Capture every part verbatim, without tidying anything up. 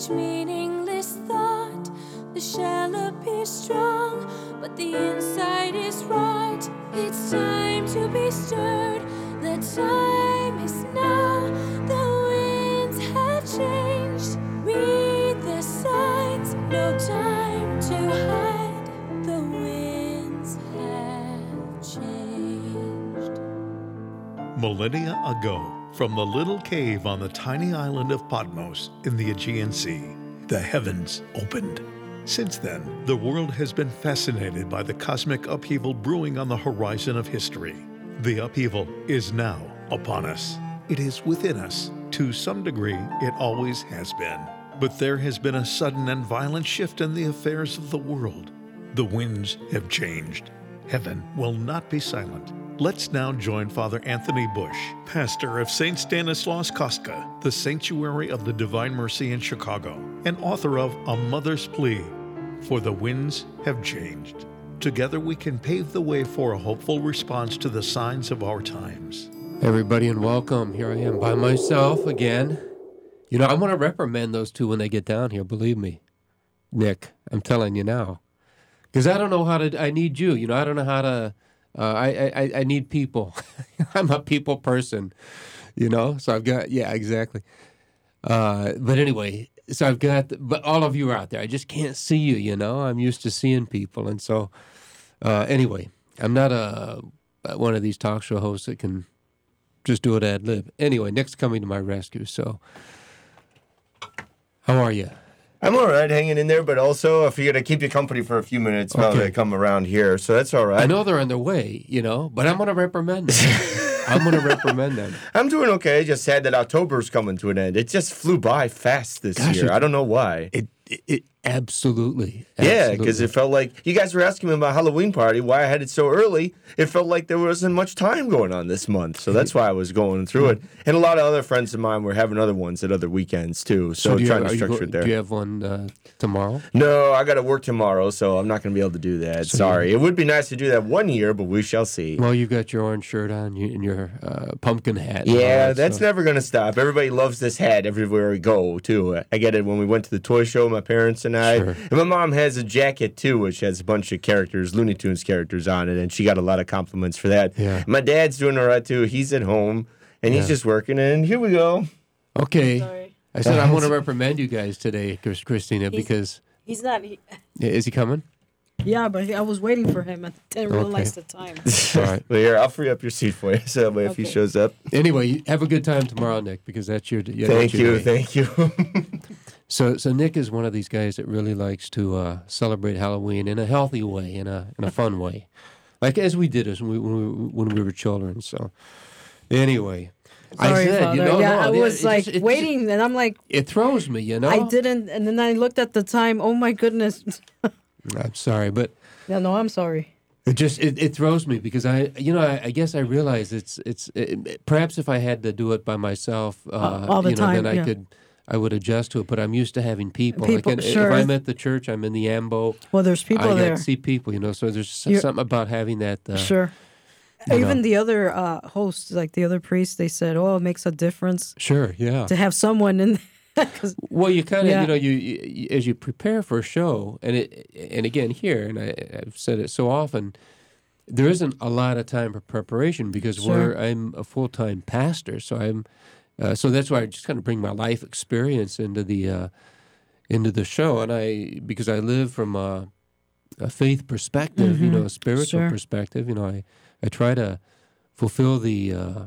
meaningless thought. The shell appears strong, but the inside is rot. It's time to be stirred. The time is now. The winds have changed. Read the signs. No time to hide. The winds have changed. Millennia ago, from the little cave on the tiny island of Patmos in the Aegean Sea, the heavens opened. Since then, the world has been fascinated by the cosmic upheaval brewing on the horizon of history. The upheaval is now upon us. It is within us. To some degree, it always has been. But there has been a sudden and violent shift in the affairs of the world. The winds have changed. Heaven will not be silent. Let's now join Father Anthony Bush, pastor of Saint Stanislaus Kostka, the Sanctuary of the Divine Mercy in Chicago, and author of A Mother's Plea, For the Winds Have Changed. Together we can pave the way for a hopeful response to the signs of our times. Everybody, and welcome. Here I am by myself again. You know, I'm going to reprimand those two when they get down here, believe me. Nick, I'm telling you now. Because I don't know how to, I need you. You know, I don't know how to, uh, I, I, I need people. I'm a people person, you know? So I've got, yeah, exactly. Uh, but anyway, so I've got, but all of you are out there. I just can't see you, you know? I'm used to seeing people. And so, uh, anyway, I'm not a, one of these talk show hosts that can just do it ad lib. Anyway, Nick's coming to my rescue, so how are you? I'm all right, hanging in there, but also I figured I'd keep you company for a few minutes while Okay. they come around here, so that's all right. I know they're on their way, you know, but I'm going to reprimand them. I'm going to reprimand them. I'm doing okay, just sad that October's coming to an end. It just flew by fast this Gosh, year. it- I don't know why. It, it, it absolutely. Yeah, because absolutely. it felt like, you guys were asking me about Halloween party, why I had it so early. It felt like there wasn't much time going on this month, so that's why I was going through it. And a lot of other friends of mine were having other ones at other weekends, too, so, do you trying have- to are you structure go- it there. Do you have one uh, tomorrow? No, I got to work tomorrow, so I'm not going to be able to do that. So Sorry. you- It would be nice to do that one year, but we shall see. Well, you've got your orange shirt on you- and your uh, pumpkin hat. and all Yeah, that that's stuff. never going to stop. Everybody loves this hat everywhere we go, too. I get it when we went to the toy show, my parents and I. Sure. And my mom has a jacket, too, which has a bunch of characters, Looney Tunes characters on it, and she got a lot of compliments for that. Yeah. My dad's doing all right, too. He's at home, and he's Yeah. just working, and here we go. Okay. Sorry. I said I'm going to reprimand you guys today, Chris- Christina, because He's not. He, is he coming? yeah, but he, I was waiting for him. I didn't realize the time. All right. Well, here, I'll free up your seat for you, so that way if he Okay. shows up. Anyway, have a good time tomorrow, Nick, because that's your. Yeah, Thank that's your you, day. thank you. So, so Nick is one of these guys that really likes to uh, celebrate Halloween in a healthy way, in a in a fun way, like as we did as we, when we when we were children. So, anyway, Sorry, I said, Father. you know, yeah, no, I it- was it like just- it, waiting, and I'm like, It throws me, you know. I didn't, and then I looked at the time. Oh my goodness. I'm sorry, but Yeah, no, I'm sorry. it just it, it throws me because I, you know, I, I guess I realize it's it's it, perhaps if I had to do it by myself, uh, all the you know, time, then I yeah. could. I would adjust to it, but I'm used to having people. People, like, and sure. If I'm at the church, I'm in the ambo. Well, there's people I there. get to see people, you know. So there's s- You're- something about having that. Uh, Sure. you Even know. the other uh, hosts, like the other priests, they said, "Oh, it makes a difference Sure, yeah. to have someone in." 'Cause- Well, you kind of, Yeah. you know, you, you as you prepare for a show, and it, and again here, and I, I've said it so often, there isn't a lot of time for preparation because Sure. we're I'm a full time pastor, so I'm, uh, so that's why I just kind of bring my life experience into the, uh, into the show, and I because I live from a, a faith perspective, you know, a spiritual Sure. perspective, you know, I I try to fulfill the, uh,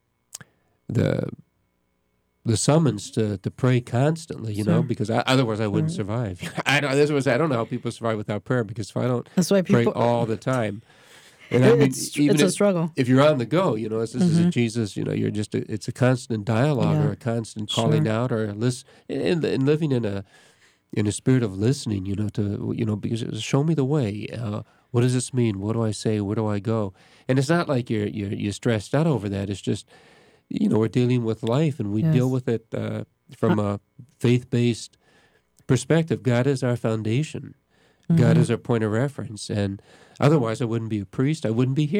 the. The summons to, to pray constantly, you know, Sure. because I, otherwise I wouldn't survive. I don't. This was I don't know how people survive without prayer because if I don't That's why pray people. all the time, and I mean, it's even it's a if, struggle. if you're on the go, you know, this is a Jesus, you know, you're just a, it's a constant dialogue Yeah. or a constant calling Sure. out or a list and, and living in a in a spirit of listening, you know, to you know because it's, show me the way. Uh, what does this mean? What do I say? Where do I go? And it's not like you're you're, you're stressed out over that. It's just you know we're dealing with life and we Yes. deal with it uh, from a faith-based perspective. God is our foundation. God is our point of reference, and otherwise I wouldn't be a priest. I wouldn't be here,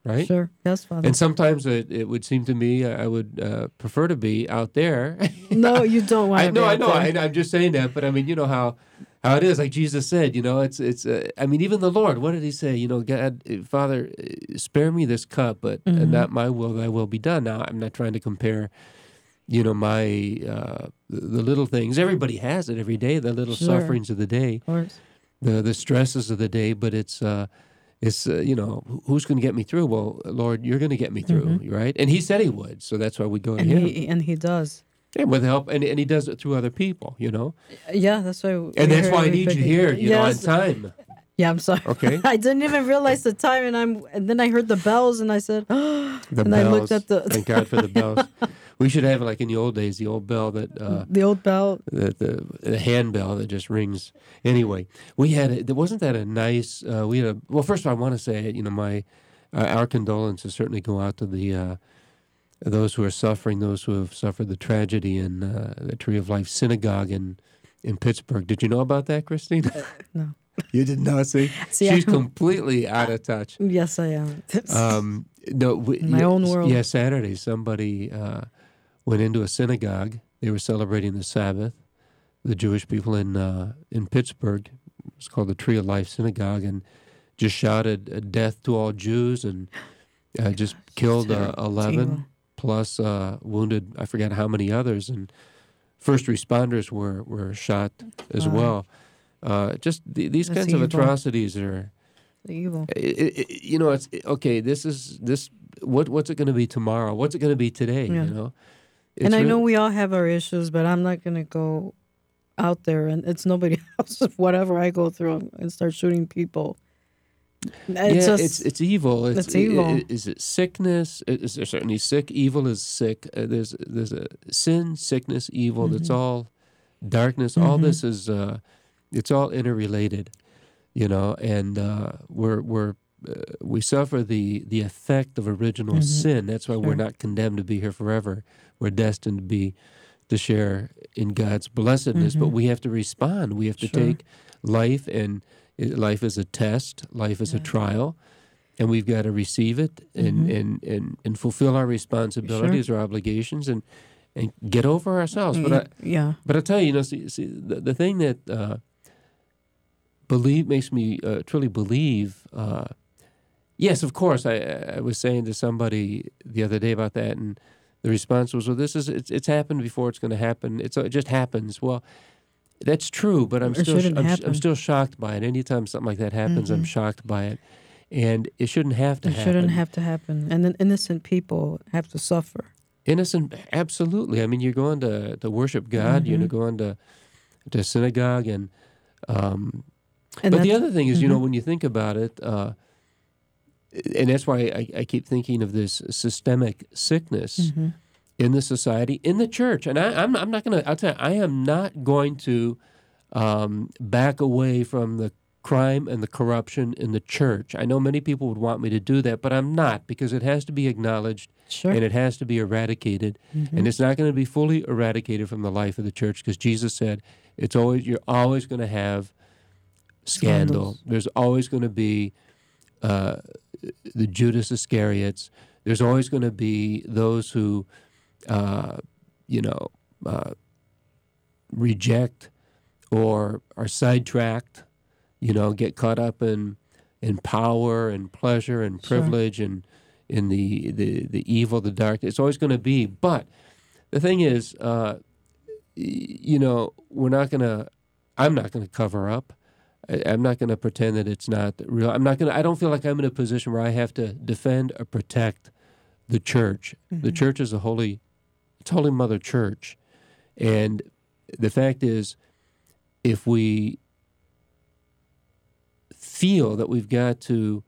right? Sure. Yes, Father. And sometimes it, it would seem to me I would uh, prefer to be out there. No, you don't want I to know, be I out know. I, there. I'm just saying that, but I mean, you know how how it is. Like Jesus said, you know, it's it's. Uh, I mean, even the Lord. What did He say? You know, God, uh, Father, uh, spare me this cup, but uh, Mhm. not my will, Thy will be done. Now, I'm not trying to compare. You know, my uh, the, the little things. Everybody has it every day. The little Sure. sufferings of the day, Of course. the the stresses of the day. But it's. Uh, It's, uh, you know, who- who's going to get me through? Well, Lord, you're going to get me through, right? And He said He would, so that's why we go to And Him. he and he does. And with help, and, and He does it through other people, you know? Yeah, that's why. And that's why I need you here, you know, on Yes. time. Yeah, I'm sorry. Okay. I didn't even realize the time, and I'm and then I heard the bells, and I said, The and bells. I looked at the Thank God for the bells. We should have, like in the old days, the old bell that, uh, the old bell. the, the, the handbell that just rings. Anyway, we had, a, wasn't that a nice, uh, we had a, well, first of all, I want to say, you know, my, uh, our condolences certainly go out to the, uh, those who are suffering, those who have suffered the tragedy in uh, the Tree of Life Synagogue in, in Pittsburgh. Did you know about that, Christine? No. You did not see? See, She's I- completely out of touch. Yes, I am. Um, no, we, My yeah, own world. Yeah, Saturday, somebody uh, went into a synagogue. They were celebrating the Sabbath. The Jewish people in uh, in Pittsburgh. It's called the Tree of Life Synagogue, and just shouted uh, "Death to all Jews," and uh, just killed uh, terrible. It's eleven, evil. plus uh, wounded. I forget how many others, and first responders were were shot as Wow. well. Uh, just th- these That's kinds of evil. atrocities are. Evil. It, it, you know, it's okay. This is this. What what's it going to be tomorrow? What's it going to be today? Yeah. You know, It's And I know real- we all have our issues, but I'm not gonna go out there and it's nobody else's whatever I go through and start shooting people. It's yeah, just, it's it's evil. It's, it's evil. i- i- Is it sickness? Is there certainly sick? Evil is sick. Uh, there's there's a sin, sickness, evil. That's Mm-hmm. all darkness. All this is uh, it's all interrelated. You know, and uh, we're we're uh, we suffer the the effect of original sin. That's why we're Mm-hmm. Sure. not condemned to be here forever. We're destined to be to share in God's blessedness. But we have to respond. We have to Mm-hmm. Sure. take life, and it, life is a test. Life is a trial, and we've got to receive it and and, and, and fulfill our responsibilities, our obligations, and and get over ourselves. But I, yeah. but I tell you, you know, see, see the, the thing that uh, believe makes me uh, truly believe. Uh, yes, of course. I, I was saying to somebody the other day about that, and the response was, "Well, this is it's, it's happened before. It's going to happen. It's it just happens." Well, that's true, but I'm It still shouldn't I'm, happen. I'm still shocked by it. Anytime something like that happens, I'm shocked by it, and it shouldn't have to It happen. shouldn't have to happen. And then innocent people have to suffer. Innocent, absolutely. I mean, you're going to, to worship God. You're going to to synagogue, and um, And but the that's- other thing is, you know, when you think about it, uh, and that's why I, I keep thinking of this systemic sickness in the society, in the church. And I, I'm I'm not going to. I'll tell you, I am not going to um, back away from the crime and the corruption in the church. I know many people would want me to do that, but I'm not, because it has to be acknowledged. Sure. And it has to be eradicated, and it's not going to be fully eradicated from the life of the church, because Jesus said it's always you're always going to have scandal. Scandals. There's always going to be uh, the Judas Iscariots. There's always going to be those who, uh, you know, uh, reject or are sidetracked. You know, get caught up in in power and pleasure and Sure. privilege and in the, the, the evil, the dark. It's always going to be. But the thing is, uh, y- you know, we're not going to, I'm not going to cover up. I, I'm not going to pretend that it's not real. I'm not going to, I don't feel like I'm in a position where I have to defend or protect the church. The church is a holy, it's Holy Mother Church. And the fact is, if we feel that we've got to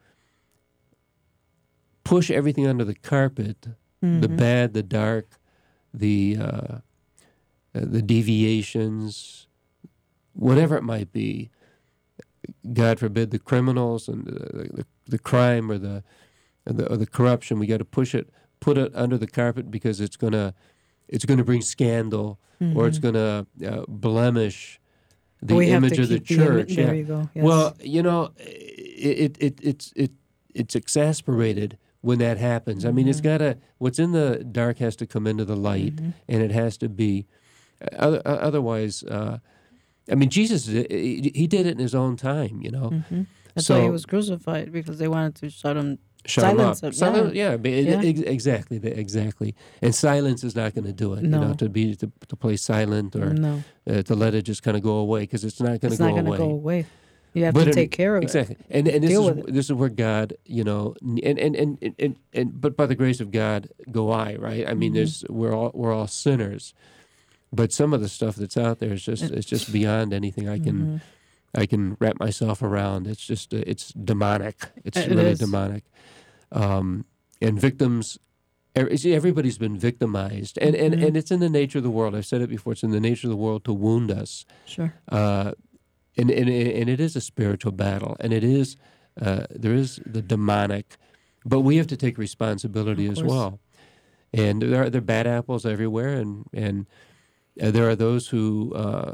push everything under the carpet, the bad, the dark, the uh, uh, the deviations, whatever it might be. God forbid the criminals and the the, the crime or the, or the or the corruption. We got to push it, put it under the carpet, because it's gonna it's gonna bring scandal, or it's gonna uh, blemish the We have image to of the keep the ima- church. there yeah. you go, yes. Well, you know, it, it it it's it it's exasperated when that happens. I mean, it's got to, what's in the dark has to come into the light, Mm-hmm. and it has to be, uh, otherwise, uh, I mean, Jesus, he he did it in his own time, you know. Mm-hmm. That's So- why he was crucified, because they wanted to shut him. Shut Silence him it, up. Silence, yeah, but it- Yeah. ex- exactly, the- exactly. And silence is not going to do it. You know, No. to be to, to play silent or No, uh, to let it just kind of go away, because it's not going to it's go not going to away. go away. You have But to in- take care of exactly. it. And and this Deal is with it. this is where God, you know, and and, and, and, and, and but by the grace of God go I, right? I mean, Mm-hmm. there's we're all we're all sinners, but some of the stuff that's out there is just it's just beyond anything I can Mm-hmm. I can wrap myself around. It's just uh, it's demonic. It's It really is. demonic. Um, and victims, er- see, everybody's been victimized, and, and Mm-hmm. and it's in the nature of the world. I've said it before. It's in the nature of the world to wound us. Sure. Uh, and, and and it is a spiritual battle, and it is uh, there is the demonic, but we have to take responsibility Of as course. well. And there are there are bad apples everywhere, and and uh, there are those who uh,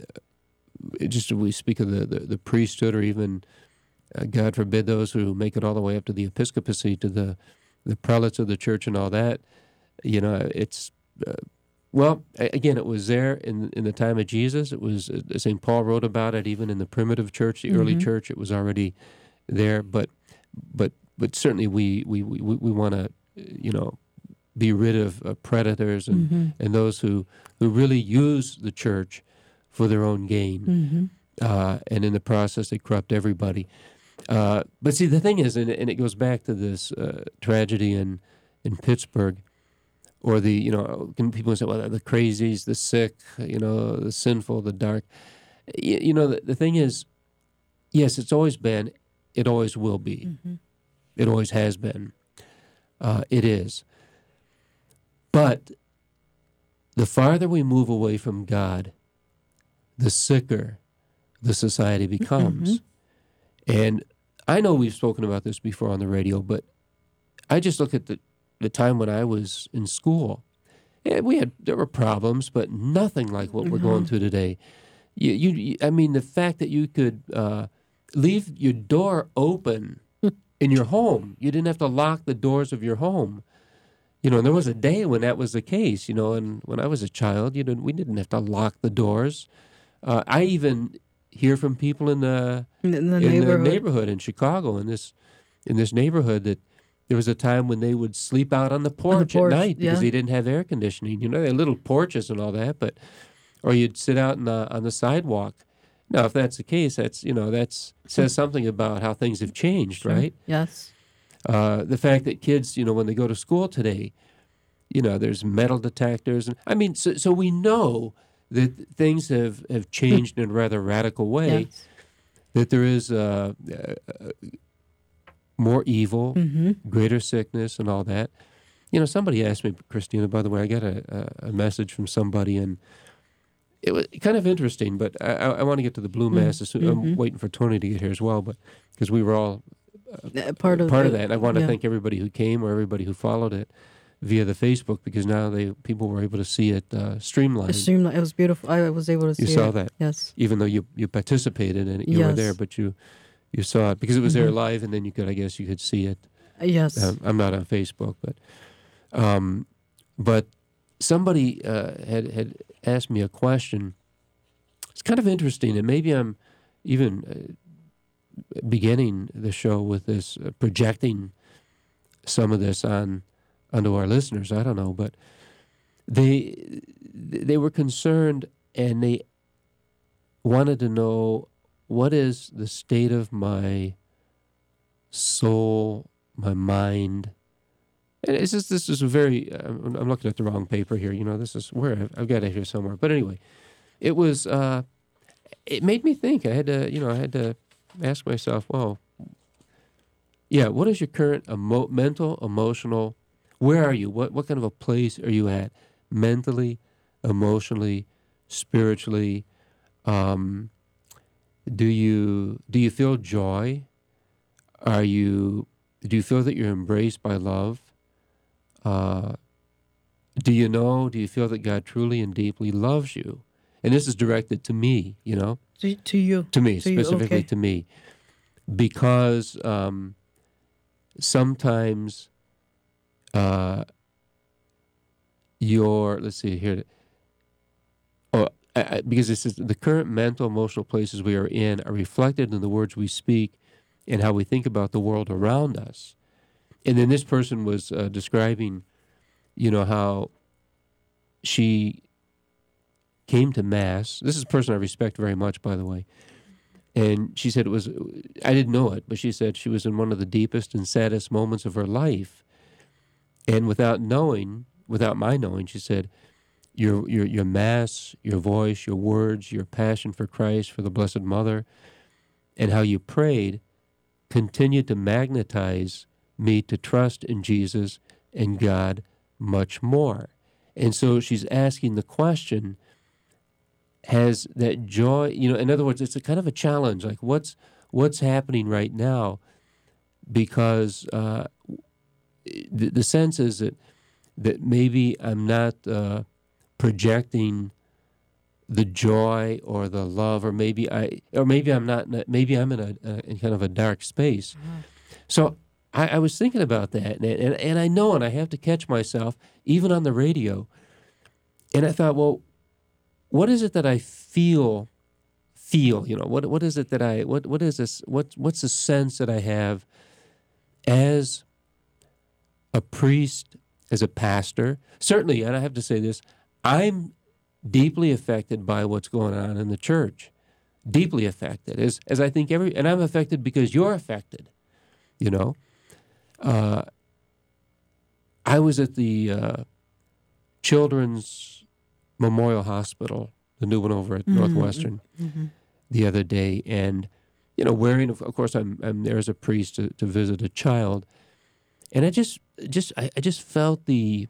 just we speak of the, the, the priesthood, or even uh, God forbid those who make it all the way up to the episcopacy, to the the prelates of the church, and all that. You know, it's. Uh, Well, a- again, it was there in in the time of Jesus. It was uh, Saint Paul wrote about it, even in the primitive church, the early Mhm. church. It was already there. But but but certainly we we we, we want to you know be rid of uh, predators and Mm-hmm. and those who who really use the church for their own gain, Mm-hmm. uh, and in the process they corrupt everybody. Uh, but see, the thing is, and, and it goes back to this uh, tragedy in in Pittsburgh. Or the, you know, can people say, well, the crazies, the sick, you know, the sinful, the dark. You, you know, the, the thing is, yes, it's always been, it always will be. Mm-hmm. It always has been. Uh, it is. But the farther we move away from God, the sicker the society becomes. And I know we've spoken about this before on the radio, but I just look at the the time when I was in school. And we had there were problems, but nothing like what we're going through today. You, you, you I mean, the fact that you could uh, leave your door open in your home, you didn't have to lock the doors of your home. You know, and there was a day when that was the case. You know, and when I was a child, you know, we didn't have to lock the doors. Uh, I even hear from people in the In the in the neighborhood. neighborhood in Chicago, in this in this neighborhood, that there was a time when they would sleep out on the porch, porch, at night because yeah. they didn't have air conditioning. You know, they had little porches and all that, but or you'd sit out in the, on the sidewalk. Now, if that's the case, that's you know that's says something about how things have changed, right? Yes. Uh, the fact that kids, you know, when they go to school today, you know, there's metal detectors, and I mean, so so we know that things have, have changed in a rather radical way. Yes. That there is uh, uh, more evil, Mm-hmm. greater sickness, and all that. You know, somebody asked me, Christina, by the way, I got a, a, a message from somebody, and it was kind of interesting, but I, I, I want to get to the Blue Mass. as soon- I'm Mhm. waiting for Tony to get here as well, but because we were all Uh, part of part the, of that. And I want to yeah. thank everybody who came or everybody who followed it via the Facebook, because now they people were able to see it uh, streamlined. It seemed like it was beautiful. I was able to see You saw it. that, Yes. even though you, you participated in it, you were Yes. there, but you you saw it because it was there Mhm. live, and then you could, I guess, you could see it. Uh, Yes. Um, I'm not on Facebook, but um, but somebody uh, had had asked me a question. It's kind of interesting, and maybe I'm even uh, beginning the show with this, uh, projecting some of this on onto our listeners. I don't know, but they they were concerned, and they wanted to know, what is the state of my soul, my mind? And it's just, this is a very, I'm, I'm looking at the wrong paper here. You know, this is where I've, I've got it here somewhere. But anyway, it was, uh, it made me think. I had to, you know, I had to ask myself, well, yeah, what is your current emo- mental, emotional, where are you? What, what kind of a place are you at? Mentally, emotionally, spiritually? Um, do you, do you feel joy? Are you, do you feel that you're embraced by love? Uh, do you know, do you feel that God truly and deeply loves you? And this is directed to me, you know, To, to you. to me, To you, specifically okay. to me, because um, sometimes uh, your, let's see here, oh, I, I, because it says the current mental, emotional places we are in are reflected in the words we speak and how we think about the world around us. And then this person was uh, describing, you know, how she came to Mass. This is a person I respect very much, by the way. And she said it was, I didn't know it, but she said she was in one of the deepest and saddest moments of her life. And without knowing, without my knowing, she said, your your your Mass, your voice, your words, your passion for Christ, for the Blessed Mother, and how you prayed continued to magnetize me to trust in Jesus and God much more. And so she's asking the question, has that joy, you know, in other words, it's a kind of a challenge, like what's what's happening right now, because uh, the, the sense is that that maybe I'm not uh, projecting the joy or the love, or maybe I, or maybe I'm not, maybe I'm in a, a in kind of a dark space. Mm-hmm. So I, I was thinking about that, and, and and I know, and I have to catch myself, even on the radio, and I thought, well, what is it that I feel, feel, you know, what what is it that I, what what is this, what what's the sense that I have as a priest, as a pastor? Certainly, and I have to say this, I'm deeply affected by what's going on in the church, deeply affected, as as I think every, and I'm affected because you're affected, you know. Uh, I was at the uh, Children's Memorial Hospital, the new one over at mm-hmm. Northwestern, mm-hmm. the other day, and you know, wearing, of course, I'm I'm there as a priest to, to visit a child, and I just just I, I just felt the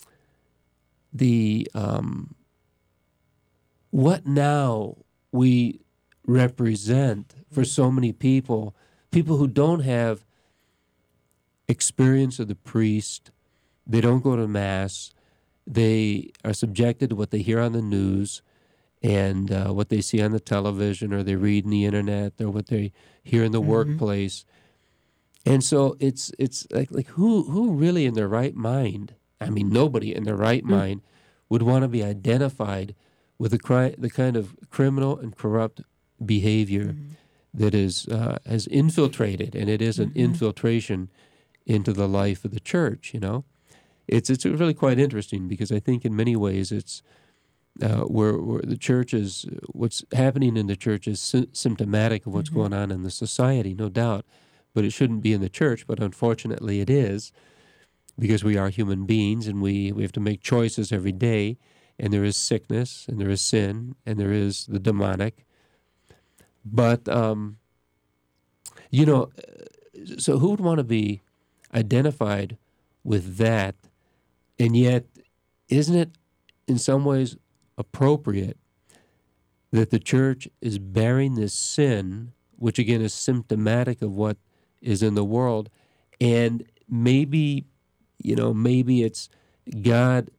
the um, what now we represent for so many people, people who don't have experience of the priest, they don't go to Mass. They are subjected to what they hear on the news and uh, what they see on the television, or they read in the internet, or what they hear in the mm-hmm. workplace. And so it's it's like like who who really in their right mind, I mean nobody in their right mm-hmm. mind would want to be identified with the cri- the kind of criminal and corrupt behavior mm-hmm. that is uh, has infiltrated, and it is an mm-hmm. infiltration into the life of the church, you know. It's it's really quite interesting, because I think in many ways it's uh, where, where the church is, what's happening in the church is sy- symptomatic of what's mm-hmm. going on in the society, no doubt. But it shouldn't be in the church, but unfortunately it is, because we are human beings, and we, we have to make choices every day, and there is sickness, and there is sin, and there is the demonic. But, um, you know, so who would want to be identified with that? And yet, isn't it in some ways appropriate that the church is bearing this sin, which again is symptomatic of what is in the world, and maybe, you know, maybe it's God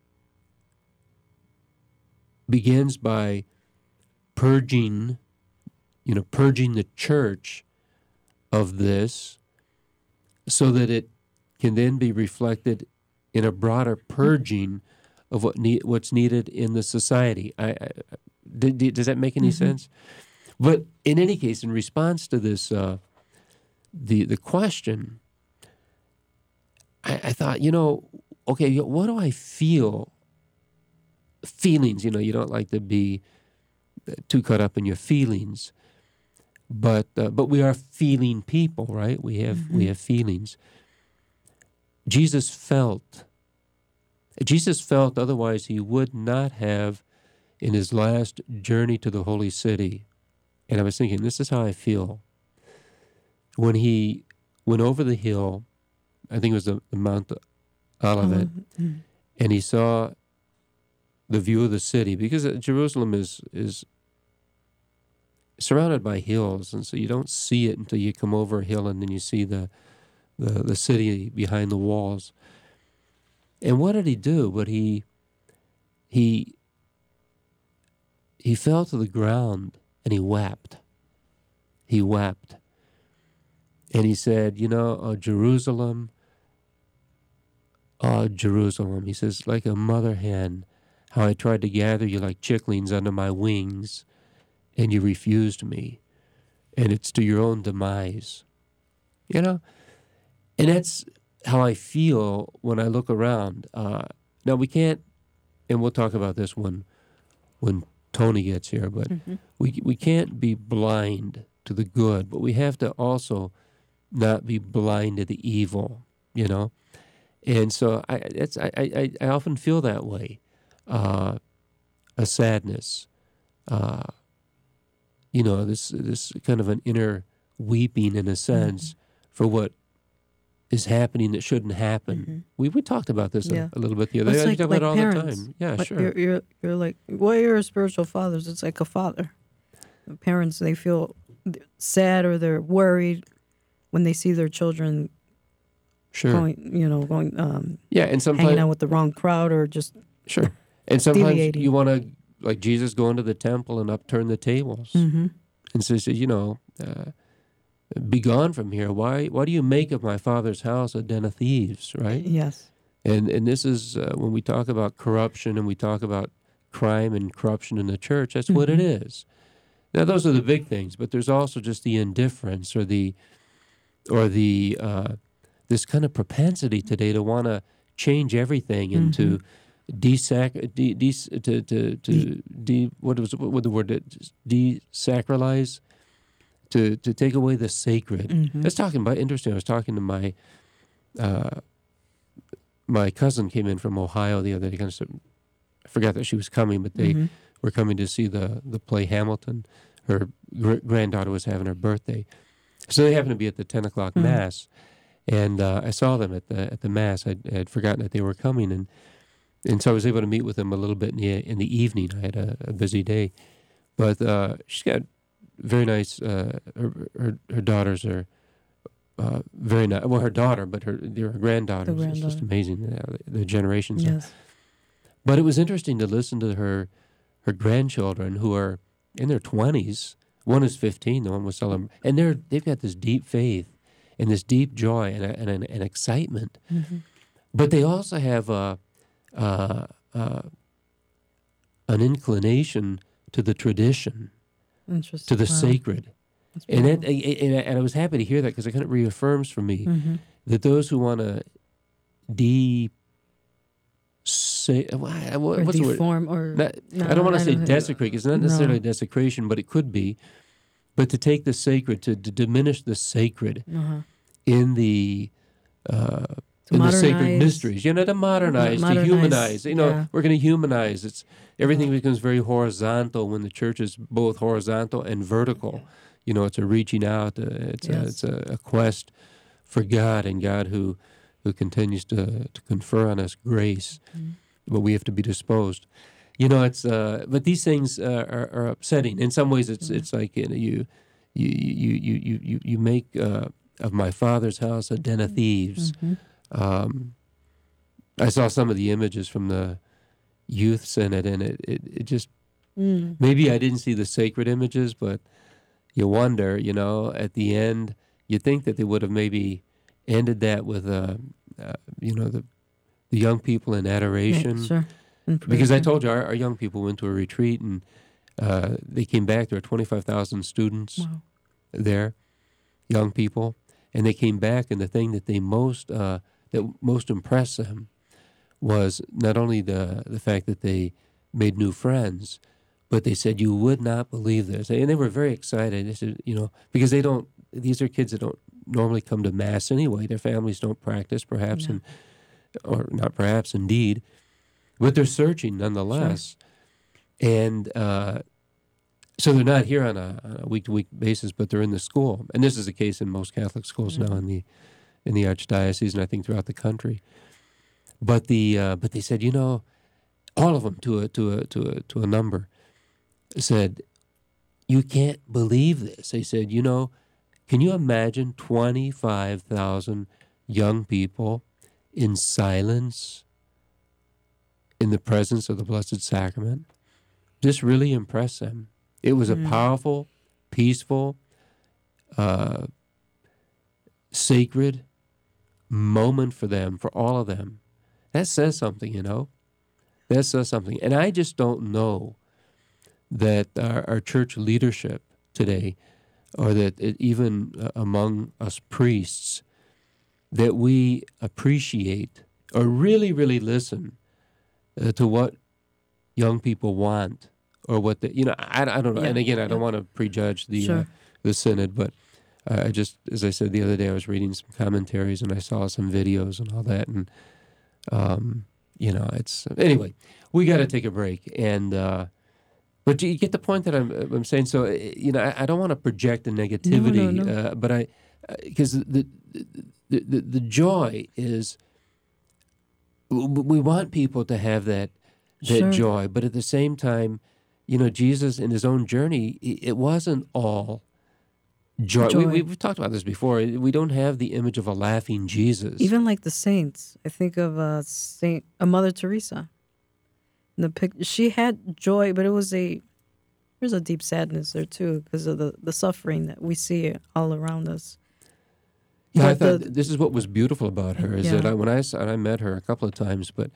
begins by purging, you know, purging the church of this, so that it can then be reflected in a broader purging of what need, what's needed in the society. I, I, did, does that make any mm-hmm. sense? But in any case, in response to this, uh, the the question, I, I thought, you know, okay, what do I feel? Feelings, you know, you don't like to be too caught up in your feelings, but uh, but we are feeling people, right? We have mm-hmm. we have feelings. Jesus felt. Jesus felt, otherwise he would not have, in his last journey to the holy city. And I was thinking, this is how I feel. When he went over the hill, I think it was the, the Mount Olivet, mm-hmm. and he saw the view of the city, because Jerusalem is is surrounded by hills, and so you don't see it until you come over a hill, and then you see the the, the city behind the walls. And what did he do? But he he he fell to the ground and he wept. He wept. And he said, you know, oh, Jerusalem, oh, Jerusalem, he says, like a mother hen, how I tried to gather you like chicklings under my wings, and you refused me, and it's to your own demise. You know? And that's how I feel when I look around. Uh, now, we can't, and we'll talk about this when, when Tony gets here, but mm-hmm. we we can't be blind to the good, but we have to also not be blind to the evil, you know? And so I it's, I, I, I often feel that way. Uh, a sadness, uh, you know, this this kind of an inner weeping in a sense mm-hmm. for what is happening that shouldn't happen. Mm-hmm. We we talked about this yeah. a, a little bit the other day. Well, like, we talk like about it all parents. the time. Yeah, but sure. You're, you're you're like, well, you're a spiritual fathers. It's like a father. The parents, they feel sad or they're worried when they see their children sure. going, you know, going, um, yeah, and sometimes hanging out with the wrong crowd or just sure. And sometimes deviating. You want to, like Jesus, go into the temple and upturn the tables, mm-hmm. and says, you know, uh, be gone from here. Why? Why do you make of my father's house a den of thieves? Right? Yes. And and this is uh, when we talk about corruption and we talk about crime and corruption in the church. That's mm-hmm. what it is. Now, those are the big things, but there's also just the indifference or the or the uh, this kind of propensity today to want to change everything and mm-hmm. to desac de, de, to to to de, what was what was the word desacralize, to to take away the sacred. Mm-hmm. I was talking about interesting. I was talking to my uh, my cousin came in from Ohio the other day. Kind of, I forgot that she was coming, but they. Mm-hmm. Were coming to see the, the play Hamilton. Her gr- granddaughter was having her birthday. So they happened to be at the ten o'clock mm-hmm. Mass. And uh, I saw them at the at the Mass. I'd, I had forgotten that they were coming. And and so I was able to meet with them a little bit in the, in the evening. I had a, a busy day. But uh, she's got very nice, uh, her, her her daughters are uh, very nice. Well, her daughter, but her, her granddaughter. The It's just amazing, uh, the generations. Yes. But it was interesting to listen to her her grandchildren who are in their twenties. One is fifteen, the one was celebrating, and they're they've got this deep faith and this deep joy and a, and an, an excitement. Mm-hmm. But they also have a, uh, uh, an inclination to the tradition, Interesting. to the wow. sacred, and that, and, and I was happy to hear that because it kind of reaffirms for me mm-hmm. that those who want to de Say, what's or the deform word? or Not, no, I don't want I to say don't desecrate. It's not necessarily no. desecration, but it could be. But to take the sacred, to, to diminish the sacred uh-huh. in the uh, to in the sacred modernize. mysteries, you know, to modernize, Modernize, to humanize. You know, yeah. we're going to humanize. It's everything becomes very horizontal when the church is both horizontal and vertical. You know, it's a reaching out. Uh, it's yes. a, it's a, a quest for God, and God who who continues to to confer on us grace. Mm-hmm. But we have to be disposed. You know, it's uh, but these things uh, are, are upsetting. In some ways, it's mm-hmm. it's like you know, you you you you you you make uh, of my father's house a den of thieves. Mm-hmm. Um, I saw some of the images from the youth synod, and it it, it just mm. maybe I didn't see the sacred images, but you wonder, you know, at the end, you think that they would have maybe ended that with uh, uh you know the. The young people in adoration. Yeah, sure. In because I told you, our, our young people went to a retreat, and uh, they came back. There were twenty-five thousand students wow. there, young people, and they came back, and the thing that they most uh, that most impressed them was not only the the fact that they made new friends, but they said, you would not believe this. And they were very excited. They said, you know, because they don't, these are kids that don't normally come to Mass anyway. Their families don't practice, perhaps, no. and or not perhaps, indeed, but they're searching nonetheless. Sure. And uh, so they're not here on a, on a week-to-week basis, but they're in the school. And this is the case in most Catholic schools mm-hmm. now in the in the Archdiocese, and I think throughout the country. But the uh, but they said, you know, all of them to a to a to a to a number said, you can't believe this. They said, you know, can you imagine twenty-five thousand young people in silence in the presence of the Blessed Sacrament? This really impressed them. It was mm. a powerful, peaceful, uh, sacred moment for them, for all of them. That says something, you know. That says something. And I just don't know that our, our church leadership today, or that it, even uh, among us priests, that we appreciate or really, really listen uh, to what young people want, or what they, you know, I, I don't know. Yeah, And again, I don't yeah. want to prejudge the Sure. uh, the synod, but uh, I just, as I said the other day, I was reading some commentaries and I saw some videos and all that, and um, you know, it's anyway. We got to take a break, and uh, but you get the point that I'm I'm saying. So uh, you know, I, I don't want to project the negativity, no, no. Uh, but I because the, the the the joy is we want people to have that that Sure. joy, but at the same time, you know, Jesus in his own journey, it wasn't all joy. Joy. We, we've talked about this before. We don't have the image of a laughing Jesus. Even like the saints, I think of uh, Saint uh, Mother Teresa. The pic- she had joy, but it was a there's a deep sadness there too because of the, the suffering that we see all around us. Yeah, I But thought the- this is what was beautiful about her is Yeah. that I, when I saw, and I met her a couple of times, but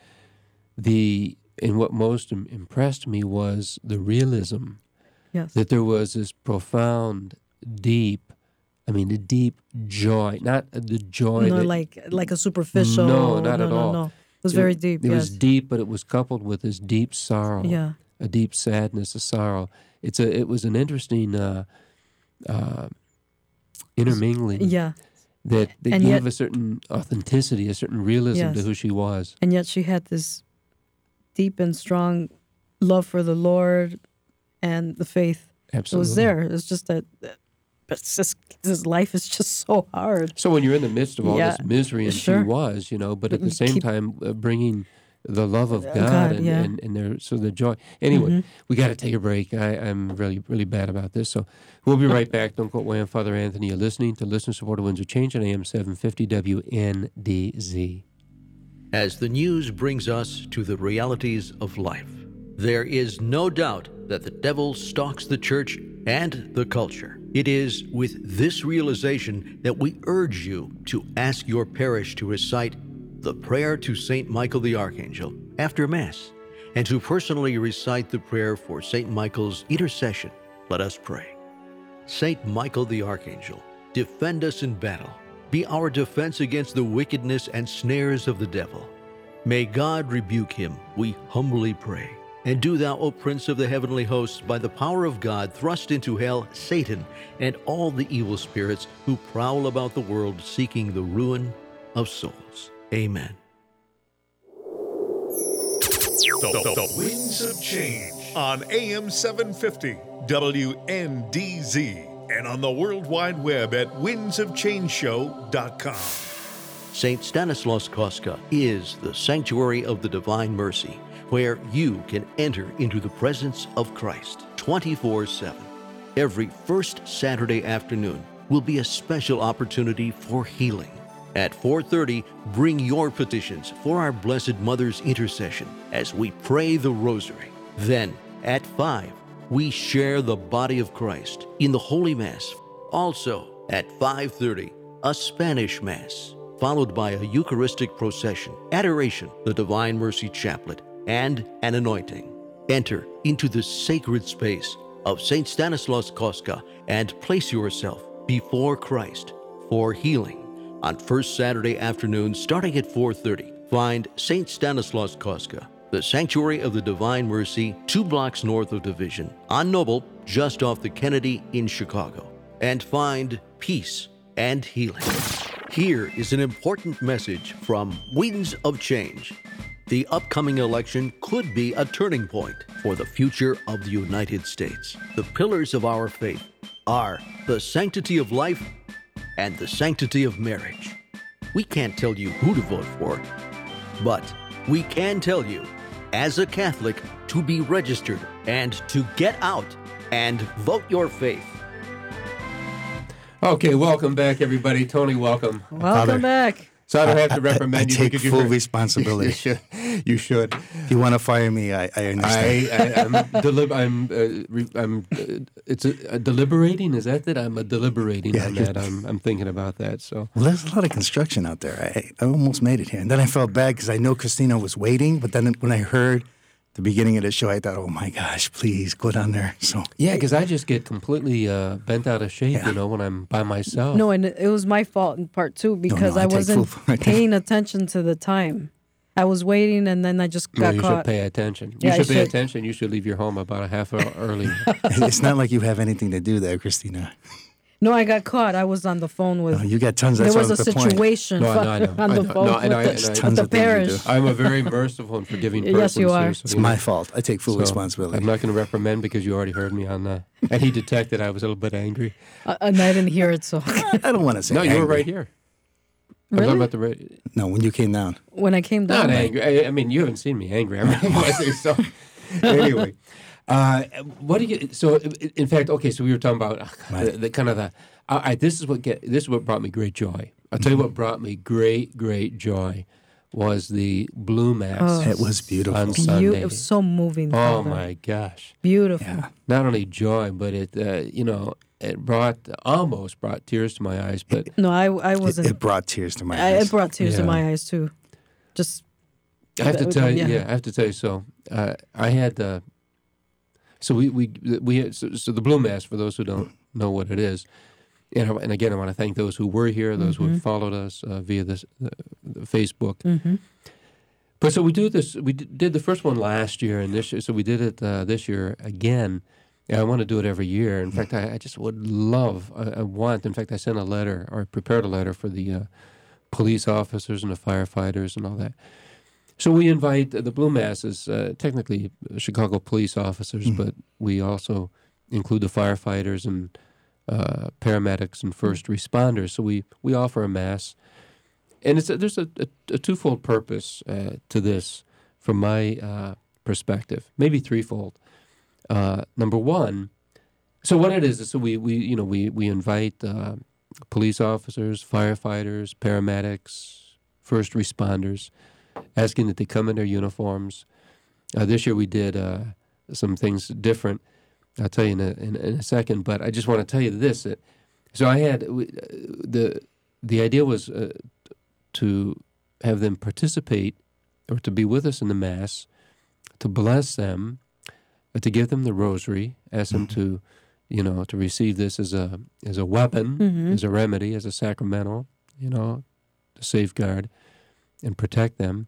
the and what most im- impressed me was the realism Yes. that there was this profound, deep, I mean, the deep joy, not the joy No, that like like a superficial. No, not no, at no, all. No. It was It- very deep. It yes. was deep, but it was coupled with this deep sorrow. Yeah. A deep sadness, a sorrow. It's a. It was an interesting uh, uh, intermingling. Yeah. That, that And gave yet- a certain authenticity, a certain realism to Yes. who she was. And yet she had this deep and strong love for the Lord and the faith. Absolutely. It was there. It's just that, that but it's just this life is just so hard. So when you're in the midst of all Yeah, this misery, and sure. she was, you know, but at the You same keep- time uh, bringing the love of God, God, and, yeah. and, and there, so the joy. Anyway, Mhm. we got to take a break. I, I'm really, really bad about this. So we'll be right back. Don't quote Wham Father Anthony. You're listening to Listener Supported Winds of Change on A M seven fifty W N D Z. As the news brings us to the realities of life, there is no doubt that the devil stalks the church and the culture. It is with this realization that we urge you to ask your parish to recite the prayer to Saint Michael the Archangel after Mass, and to personally recite the prayer for Saint Michael's intercession. Let us pray. Saint Michael the Archangel, defend us in battle. Be our defense against the wickedness and snares of the devil. May God rebuke him, we humbly pray. And do thou, O Prince of the heavenly hosts, by the power of God, thrust into hell Satan and all the evil spirits who prowl about the world seeking the ruin of souls. Amen. The, the, the Winds of Change on A M seven fifty W N D Z and on the World Wide Web at winds of change show dot com. Saint Stanislaus Kostka is the sanctuary of the Divine Mercy, where you can enter into the presence of Christ twenty-four seven. Every first Saturday afternoon will be a special opportunity for healing. At four thirty, bring your petitions for our Blessed Mother's intercession as we pray the Rosary. Then, at five, we share the body of Christ in the Holy Mass. Also, at five thirty, a Spanish Mass, followed by a Eucharistic procession, adoration, the Divine Mercy Chaplet, and an anointing. Enter into the sacred space of Saint Stanislaus Kostka and place yourself before Christ for healing. On first Saturday afternoon, starting at four thirty, find Saint Stanislaus Kostka, the Sanctuary of the Divine Mercy, two blocks north of Division, on Noble, just off the Kennedy in Chicago, and find peace and healing. Here is an important message from Winds of Change. The upcoming election could be a turning point for the future of the United States. The pillars of our faith are the sanctity of life and the sanctity of marriage. We can't tell you who to vote for, but we can tell you, as a Catholic, to be registered and to get out and vote your faith. Okay, welcome back, everybody. Tony, welcome. Welcome back. So I don't have to reprimand I, you I take because full you responsibility. you should. You should. If you want to fire me, I, I understand. I, I, I'm, delib- I'm, uh, re- I'm uh, it's a, a deliberating. Is that it? I'm a deliberating Yeah, on you're- that. I'm, I'm thinking about that. So Well, there's a lot of construction out there. I, I almost made it here. And then I felt bad because I know Christina was waiting. But then when I heard the beginning of the show, I thought, oh, my gosh, please go down there. So yeah, because I just get completely uh, bent out of shape, Yeah. you know, when I'm by myself. No, and it it was my fault in part two because no, I I take wasn't full- paying attention to the time. I was waiting, and then I just No, got you caught. should pay attention. You Yeah, I should pay should. attention. You should leave your home about a half hour early. it's not like you have anything to do there, Christina. No, I got caught. I was on the phone with. No, you got tons. there That's was a what the point. situation No, I fu- know, I know, on I the know. phone No, and I- with, and the, I- with tons the of things to parish. do. I'm a very merciful and forgiving person. Yes, you are. Sue, so, It's you know, my fault. I take full so responsibility. I'm not going to reprimand because you already heard me on that. And he detected I was a little bit angry. Uh, and I didn't hear it, so I don't want to say No, you were angry. right here. I'm Really? talking about the ra- No, when you came down. when I came down, not angry. I, I mean, you haven't seen me angry. I mean, I say so. Anyway, uh, what do you? So, i- in fact, okay. So we were talking about uh, Right. the, the kind of the. Uh, I, this is what get. This is what brought me great joy. I'll tell you what brought me great, great joy was the Blue Mass. Oh. It was beautiful. On Beau- Sunday. it was so moving. Oh Father. my gosh! Beautiful. Yeah. Not only joy, but it. Uh, you know, it brought almost brought tears to my eyes. But No, I I It, wasn't. it brought tears to my I, eyes. it brought tears to Yeah. my eyes too. Just I have to That- tell you, yeah. yeah, I have to tell you. So, uh, I had, uh, so we we we had, so, so the Blue Mass. For those who don't know what it is, and I- and again, I want to thank those who were here, those who have followed us uh, via this uh, the Facebook. mhm. But so we do this. We d- did the first one last year, and this year, so we did it uh, this year again. And I want to do it every year. In fact, I, I just would love. I, I want. In fact, I sent a letter or I prepared a letter for the uh, police officers and the firefighters and all that. So we invite the Blue Mass is uh, technically Chicago police officers, but we also include the firefighters and uh, paramedics and first responders. So we, we offer a mass, and it's a, there's a, a, a twofold purpose uh, to this, from my uh, perspective, maybe threefold. Uh, number one, so what it is is so we, we you know we we invite uh, police officers, firefighters, paramedics, first responders, asking that they come in their uniforms. Uh, this year we did uh, some things different. I'll tell you in a, in, in a second, but I just want to tell you this. That, so I had we, uh, the the idea was uh, to have them participate or to be with us in the Mass, to bless them, uh, to give them the rosary, ask them to, you know, to receive this as a as a weapon, Mhm. as a remedy, as a sacramental, you know, to safeguard and protect them.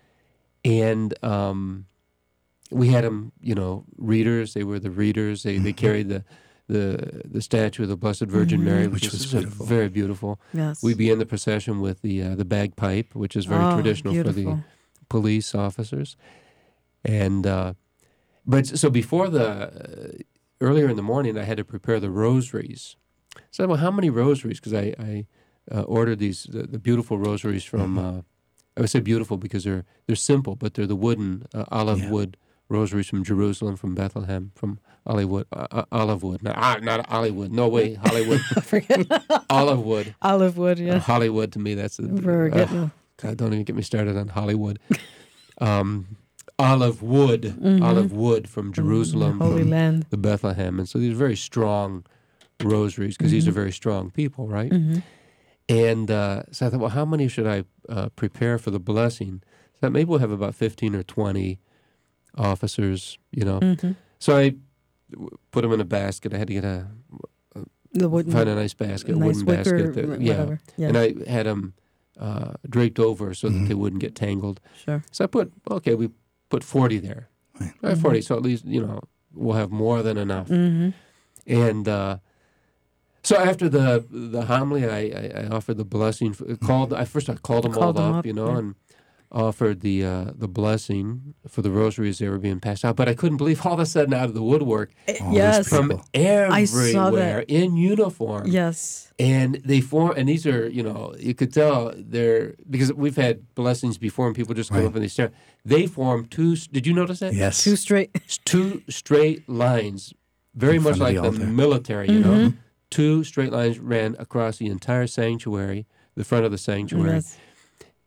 And um, we had them, you know, readers. They were the readers. They they carried the the the statue of the Blessed Virgin Mary, which, Which was is a- beautiful. very beautiful. Yes. We began the procession with the uh, the bagpipe, which is very Oh, traditional for the beautiful. police officers. And uh, but so before the uh, earlier in the morning, I had to prepare the rosaries. So well, how many rosaries? Because I, I uh, ordered these the, the beautiful rosaries from. Uh, I would say beautiful because they're they're simple, but they're the wooden uh, olive Yeah. wood rosaries from Jerusalem, from Bethlehem, from Hollywood, uh, uh, olive wood. No, ah, not Hollywood. No way, Hollywood. Olive wood. Olive wood, Uh, yeah. Hollywood to me, that's the. We're uh, getting- God, don't even get me started on Hollywood. Um, olive wood, olive wood from Jerusalem, Holy from Land. the Bethlehem, and so these are very strong rosaries because these are very strong people, right? Mm-hmm. And uh, so I thought, well, how many should I uh, prepare for the blessing? So maybe we'll have about fifteen or twenty officers, you know. Mm-hmm. So I w- put them in a basket. I had to get a The wooden, find a nice basket, nice wooden wicker, basket. that- wh- yeah. whatever. Yeah, And I had them uh, draped over so that they wouldn't get tangled. sure. So I put, okay, we put forty there. Right. All right, forty, so at least, you know, we'll have more than enough. Mm-hmm. And uh, so after the the homily, I, I, I offered the blessing. For, called I first I called them Called all them up, up, you know, yeah. and offered the uh, the blessing for the rosaries they were being passed out. But I couldn't believe all of a sudden out of the woodwork All these Yes. from people. I saw everywhere that. in uniform. Yes. And they form, and these are, you know, you could tell they're, because we've had blessings before and people just come Right. up and they stare. They form two, did you notice that? Yes. Two straight. It's two straight lines, very In much front like of the, the altar. military, you know. Mm-hmm. Two straight lines ran across the entire sanctuary, the front of the sanctuary. Yes.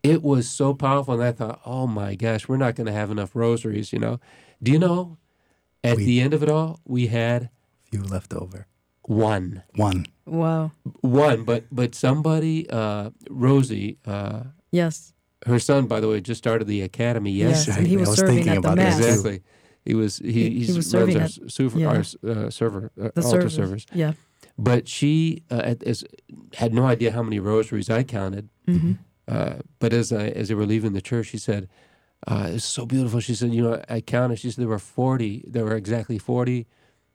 it was so powerful. And I thought, oh my gosh, we're not going to have enough rosaries, you know. Do you know, at We- the end of it all, we had Few left over. one. One. Wow. One, but but somebody, uh, Rosie, uh, Yes. her son, by the way, just started the academy Yes. yesterday. And he I was, was serving thinking at the about that, mass. too. Exactly. He was he, He- he he's was runs serving our, at- super, yeah. our uh, server uh, The altar service. servers. Yeah. But she uh, at- as, had no idea how many rosaries I counted. Mm-hmm. Uh, but as I as they were leaving the church, she said, uh, "It's so beautiful." She said, "You know, I counted." She said there were forty. There were exactly forty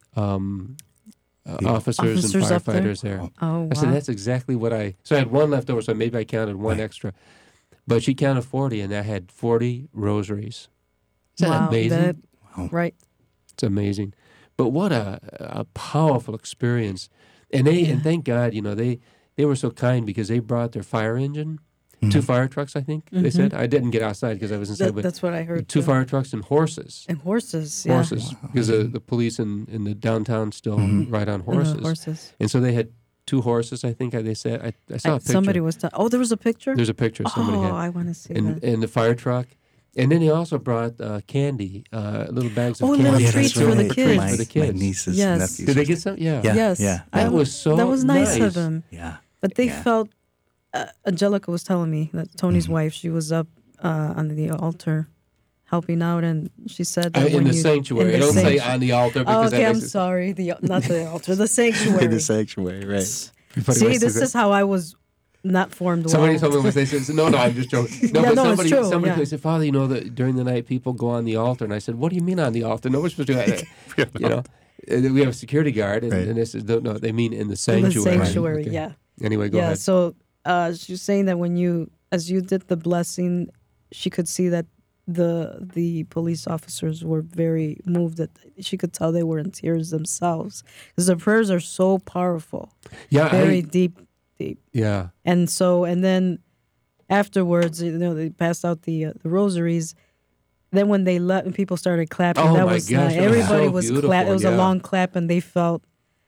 um, uh, Yeah. officers, Officers and up there? firefighters there. Oh, wow. I said, "That's exactly what I." So I had one left over, so maybe I counted one Right. extra. But she counted forty, and I had forty rosaries. Isn't that wow. amazing? That, Wow. right. It's amazing. But what a, a powerful experience. And they and Yeah. thank God, you know, they, they were so kind because they brought their fire engine, Mm-hmm. two fire trucks, I think they Mhm. said. I didn't get outside because I was inside, That, but that's what I heard. two too. fire trucks and horses. And horses. Yeah. Horses. Because the, the police in, in the downtown still Mhm. ride on And the horses. horses. And so they had two horses, I think I- they said. I, I saw I- a picture. somebody was. Ta- oh, there was a picture. There's a picture somebody oh, had. I want to see And, that. and the fire truck. And then he also brought uh, candy, uh, little bags of Oh, candy. little yeah, treats that's for the right. kids. My, For the kids. my nieces Yes. and nephews. Did they get some? Yeah. Yeah. Yes. yeah. I- That was so that was nice, nice. of them. Yeah. But they Yeah. felt. Uh, Angelica was telling me that Tony's Mm-hmm. wife. She was up uh, on the altar, helping out, and she said Uh, that in when the you, sanctuary. in the Don't say sanctu- on the altar Oh, because okay, that I'm makes it- sorry. The not the altar, the sanctuary. In the sanctuary, right. Everybody See, wants to this say- is how I was not formed Somebody well. told me when they said, no, no, I'm just joking. No, Yeah, but no, it's somebody, true, somebody yeah. said, Father, you know that during the night people go on the altar. And I said, what do you mean on the altar? No, we're supposed to do that. You know, and then we have a security guard. And, Right. and they said, no, no, they mean in the in the sanctuary. sanctuary, Okay. yeah. Anyway, go yeah, ahead. so uh, she was saying that when you, as you did the blessing, she could see that the the police officers were very moved. That she could tell they were in tears themselves because the prayers are so powerful, yeah, very I, deep, deep. yeah. And so, and then afterwards, you know, they passed out the uh, the rosaries. Then when they left, and people started clapping. Oh that my was gosh, nice. it was Everybody so was beautiful, clap. It was a yeah. long clap, and they felt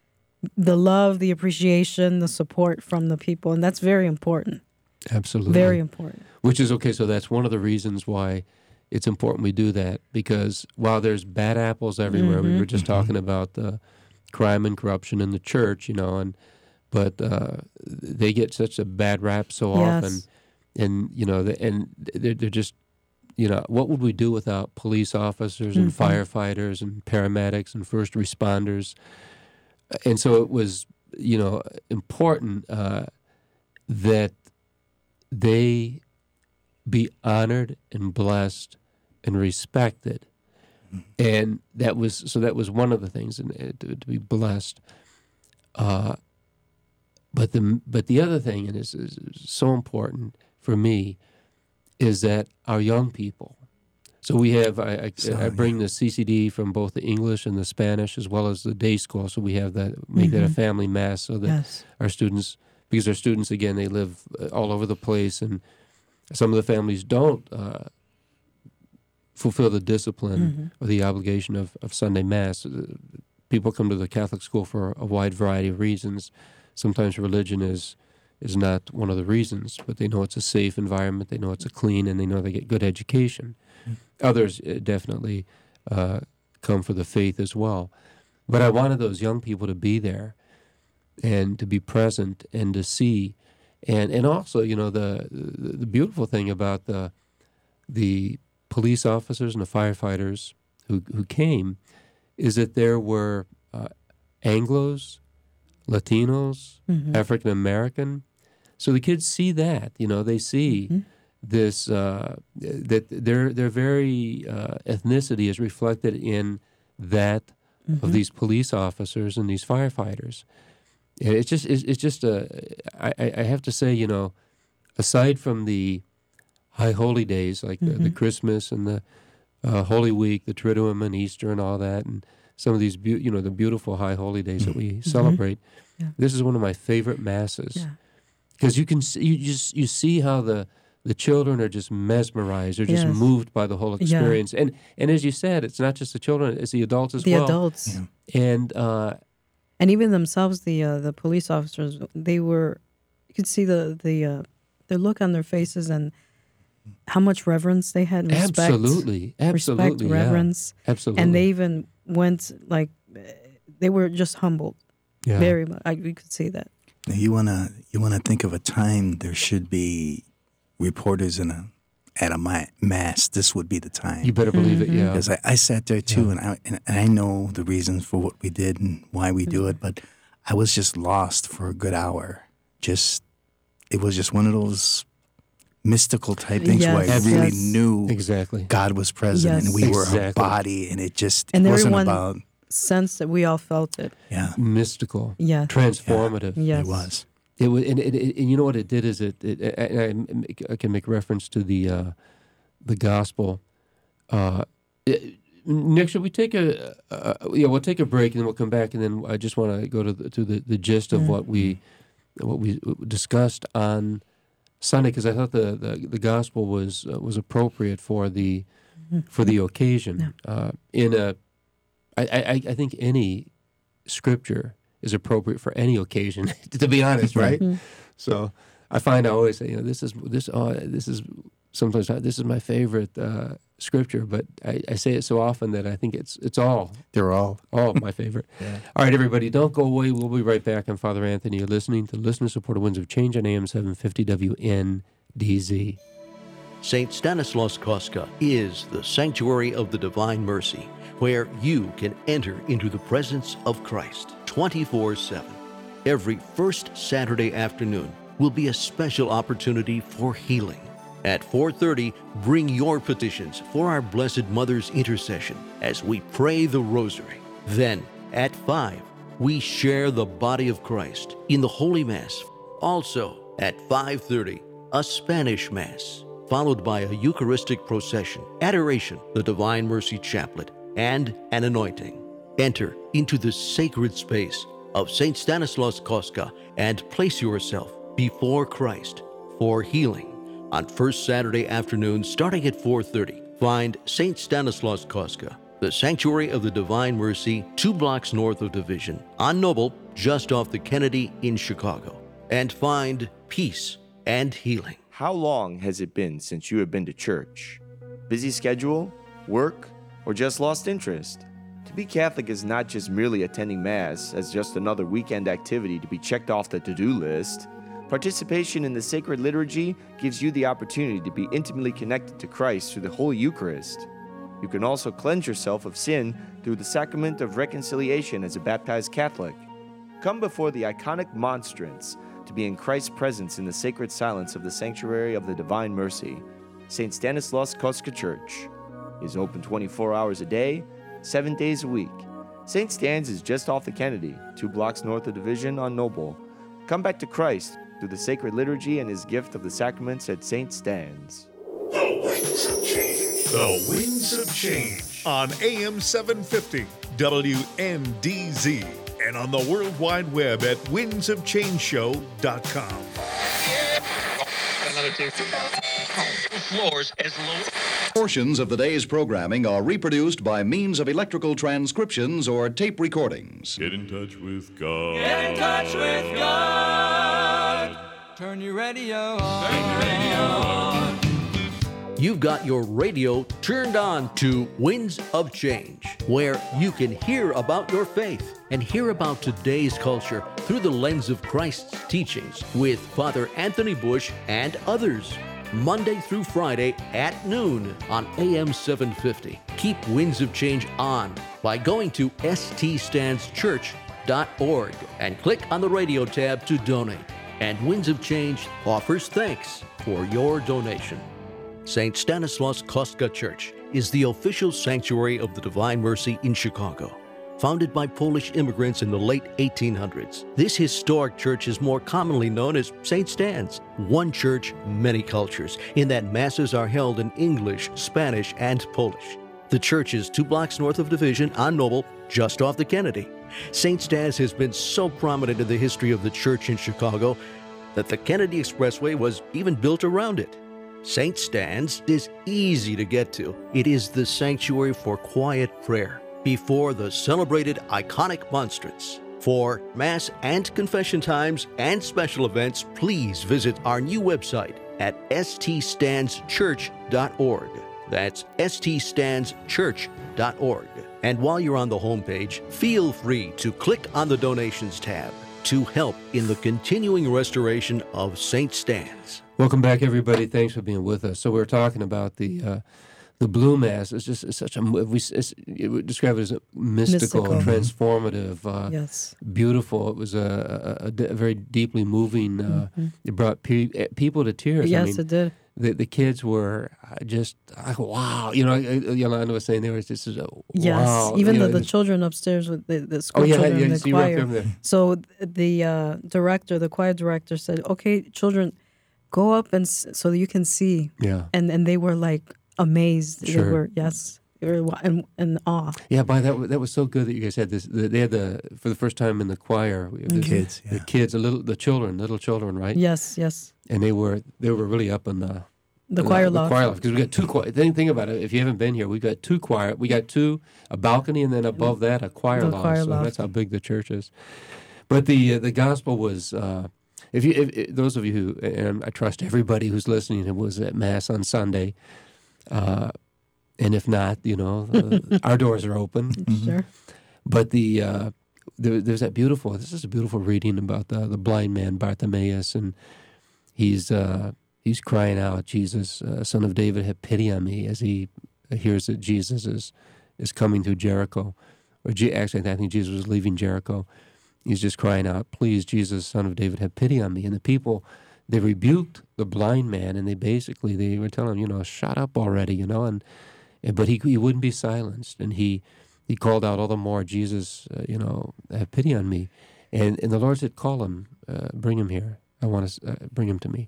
the love, the appreciation, the support from the people, and that's very important. Absolutely. Very important. Which is okay. So that's one of the reasons why it's important we do that, because while there's bad apples everywhere, we were just talking about the crime and corruption in the church, you know, and but uh, they get such a bad rap so Yes. often, and you know, the, and they're, they're just, you know, what would we do without police officers and Mhm. firefighters and paramedics and first responders? And so it was, you know, important uh, that they be honored and blessed and respected. And that was, so that was one of the things, and uh, to, to be blessed. Uh, but the but the other thing, and this is so important for me, is that our young people. So we have, I, I, So, I bring the C C D from both the English and the Spanish as well as the day school. So we have that, make that a Mhm. family mass so that Yes. our students, because our students, again, they live uh, all over the place, and some of the families don't uh, fulfill the discipline Mhm. or the obligation of, of Sunday Mass. Uh, People come to the Catholic school for a wide variety of reasons. Sometimes religion is is not one of the reasons, but they know it's a safe environment, they know it's a clean, and they know they get good education. Others uh, definitely uh, come for the faith as well. But I wanted those young people to be there and to be present and to see. And and also, you know, the the, the beautiful thing about the the police officers and the firefighters who who came is that there were uh, Anglos, Latinos, Mhm. African American. So the kids see that, you know, they see Mhm. this uh, that their their very uh, ethnicity is reflected in that Mhm. of these police officers and these firefighters. And it's just it's, it's just a I, I I have to say, you know, aside from the high holy days like the, the Mhm. Christmas and the uh, Holy Week, the Triduum and Easter and all that, and some of these beau- you know the beautiful high holy days that we celebrate. Yeah. This is one of my favorite masses Yeah. because you can see, you just you see how the the children are just mesmerized, they're just Yes. moved by the whole Yeah. experience. And and as you said, it's not just the children, it's the adults as The well. adults. Yeah. And uh, And even themselves, the uh, the police officers, they were, you could see the the uh, their look on their faces, and how much reverence they had, respect, Absolutely, absolutely, respect, yeah. reverence, Absolutely. and they even went like they were just humbled, yeah. very much. I, we could see that. Now you wanna you wanna think of a time there should be reporters in a at a ma- mass. This would be the time. You better believe Mm-hmm. it, yeah. Because I, I sat there too, and I and I know the reasons for what we did and why we do it, but I was just lost for a good hour. Just it was just one of those mystical type things where I Yes, really yes. knew Exactly. God was present Yes. and we were a Exactly. body, and it just And it wasn't everyone about sense that we all felt it. yeah. Mystical. Yeah. Transformative. Yes. It was. It was, and, it, it, and you know what it did is it. it and I, make- I can make reference to the uh, the gospel. Uh, it, Nick, should we take a? Uh, yeah, we'll take a break and then we'll come back, and then I just want to go to the, to the, the gist of what we what we discussed on Sunday, because I thought the, the, the gospel was uh, was appropriate for the for the occasion. Uh, in a, I, I I think any scripture is appropriate for any occasion, to be honest, right? So I find I always say, you know, this is this uh, this is sometimes this is my favorite uh, scripture, but I, I say it so often that I think it's it's all They're all all my favorite. All right, everybody, don't go away. We'll be right back. I'm Father Anthony. You're listening to listener-supported Winds of Change on A M seven fifty W N D Z. Saint Stanislaus Kostka is the sanctuary of the Divine Mercy, where you can enter into the presence of Christ twenty-four seven. Every first Saturday afternoon will be a special opportunity for healing. At four thirty, bring your petitions for our Blessed Mother's intercession as we pray the Rosary. Then, at five, we share the body of Christ in the Holy Mass. Also, at five thirty, a Spanish Mass, followed by a Eucharistic procession, adoration, the Divine Mercy Chaplet, and an anointing. Enter into the sacred space of Saint Stanislaus Kostka and place yourself before Christ for healing. On first Saturday afternoon, starting at four thirty, find Saint Stanislaus Kostka, the Sanctuary of the Divine Mercy, two blocks north of Division, on Noble, just off the Kennedy in Chicago, and find peace and healing. How long has it been since you have been to church? Busy schedule? Work? Or just lost interest? To be Catholic is not just merely attending Mass as just another weekend activity to be checked off the to-do list. Participation in the sacred liturgy gives you the opportunity to be intimately connected to Christ through the Holy Eucharist. You can also cleanse yourself of sin through the sacrament of reconciliation as a baptized Catholic. Come before the iconic monstrance to be in Christ's presence in the sacred silence of the sanctuary of the Divine Mercy. Saint Stanislaus Kostka Church is open twenty-four hours a day, seven days a week. Saint Stan's is just off the Kennedy, two blocks north of Division on Noble. Come back to Christ through the sacred liturgy and his gift of the sacraments at Saint Stan's. The Winds of Change. The Winds of Change on A M seven fifty W N D Z and on the World Wide Web at winds of change show dot com. Another two. Floors as low. Portions of the day's programming are reproduced by means of electrical transcriptions or tape recordings. Get in touch with God. Get in touch with God. Turn your radio on. Turn your radio on. You've got your radio turned on to Winds of Change, where you can hear about your faith and hear about today's culture through the lens of Christ's teachings with Father Anthony Bush and others. Monday through Friday at noon on A M seven fifty. Keep Winds of Change on by going to s t stands church dot org and click on the radio tab to donate. And Winds of Change offers thanks for your donation. Saint Stanislaus Kostka Church is the official sanctuary of the Divine Mercy in Chicago. Founded by Polish immigrants in the late eighteen hundreds, this historic church is more commonly known as Saint Stan's. One church, many cultures, in that masses are held in English, Spanish, and Polish. The church is two blocks north of Division on Noble, just off the Kennedy. Saint Stan's has been so prominent in the history of the church in Chicago that the Kennedy Expressway was even built around it. Saint Stan's is easy to get to. It is the sanctuary for quiet prayer before the celebrated iconic monstrance. For Mass and confession times and special events, please visit our new website at s t stands church dot org. That's s t stands church dot org. And while you're on the homepage, feel free to click on the Donations tab to help in the continuing restoration of Saint Stan's. Welcome back, everybody. Thanks for being with us. So we we're talking about the uh, the Blue Mass. It's just it's such a we it's, it would describe it as a mystical, Mystical. transformative, uh, Yes. beautiful. It was a, a, a, d- a very deeply moving. Uh, It brought pe- eh, people to tears. Yes, I mean, it did. The, the kids were uh, just uh, wow. You know, uh, Yolanda was saying they were just uh, Yes, wow. even you the, know, the it's- children upstairs with the, the school Oh yeah, children yeah. in the So you were up choir. there. So th- the uh, director, the choir director, said, "Okay, children, go up and s- so that you can see." Yeah. And and they were like amazed. Sure. They were yes, they were wa- in, in awe. Yeah, by that wa- that was so good that you guys had this. The, they had the for the first time in the choir. we had this- Kids, the yeah. kids, the little, the children, little children, right? Yes, yes. And they were they were really up in the The choir the loft. choir loft, because we got two choir. Think, think about it. If you haven't been here, we got two choir. We got two a balcony, and then above that a choir The loft. choir so loft. that's how big the church is. But the uh, the gospel was. Uh, if you if, if, those of you who and I trust everybody who's listening who was at mass on Sunday, uh, and if not, you know, uh, our doors are open. Sure. But the uh, there, there's that beautiful. This is a beautiful reading about the the blind man Bartimaeus, and he's uh, he's crying out, "Jesus, uh, Son of David, have pity on me!" As he hears that Jesus is is coming through Jericho, or G- actually, I think Jesus was leaving Jericho. He's just crying out, "Please, Jesus, Son of David, have pity on me!" And the people, they rebuked the blind man, and they basically they were telling him, you know, shut up already, you know, and, and but he he wouldn't be silenced, and he. He called out all the more, "Jesus, uh, you know, have pity on me." And and the Lord said, "Call him, uh, bring him here. I want to uh, bring him to me."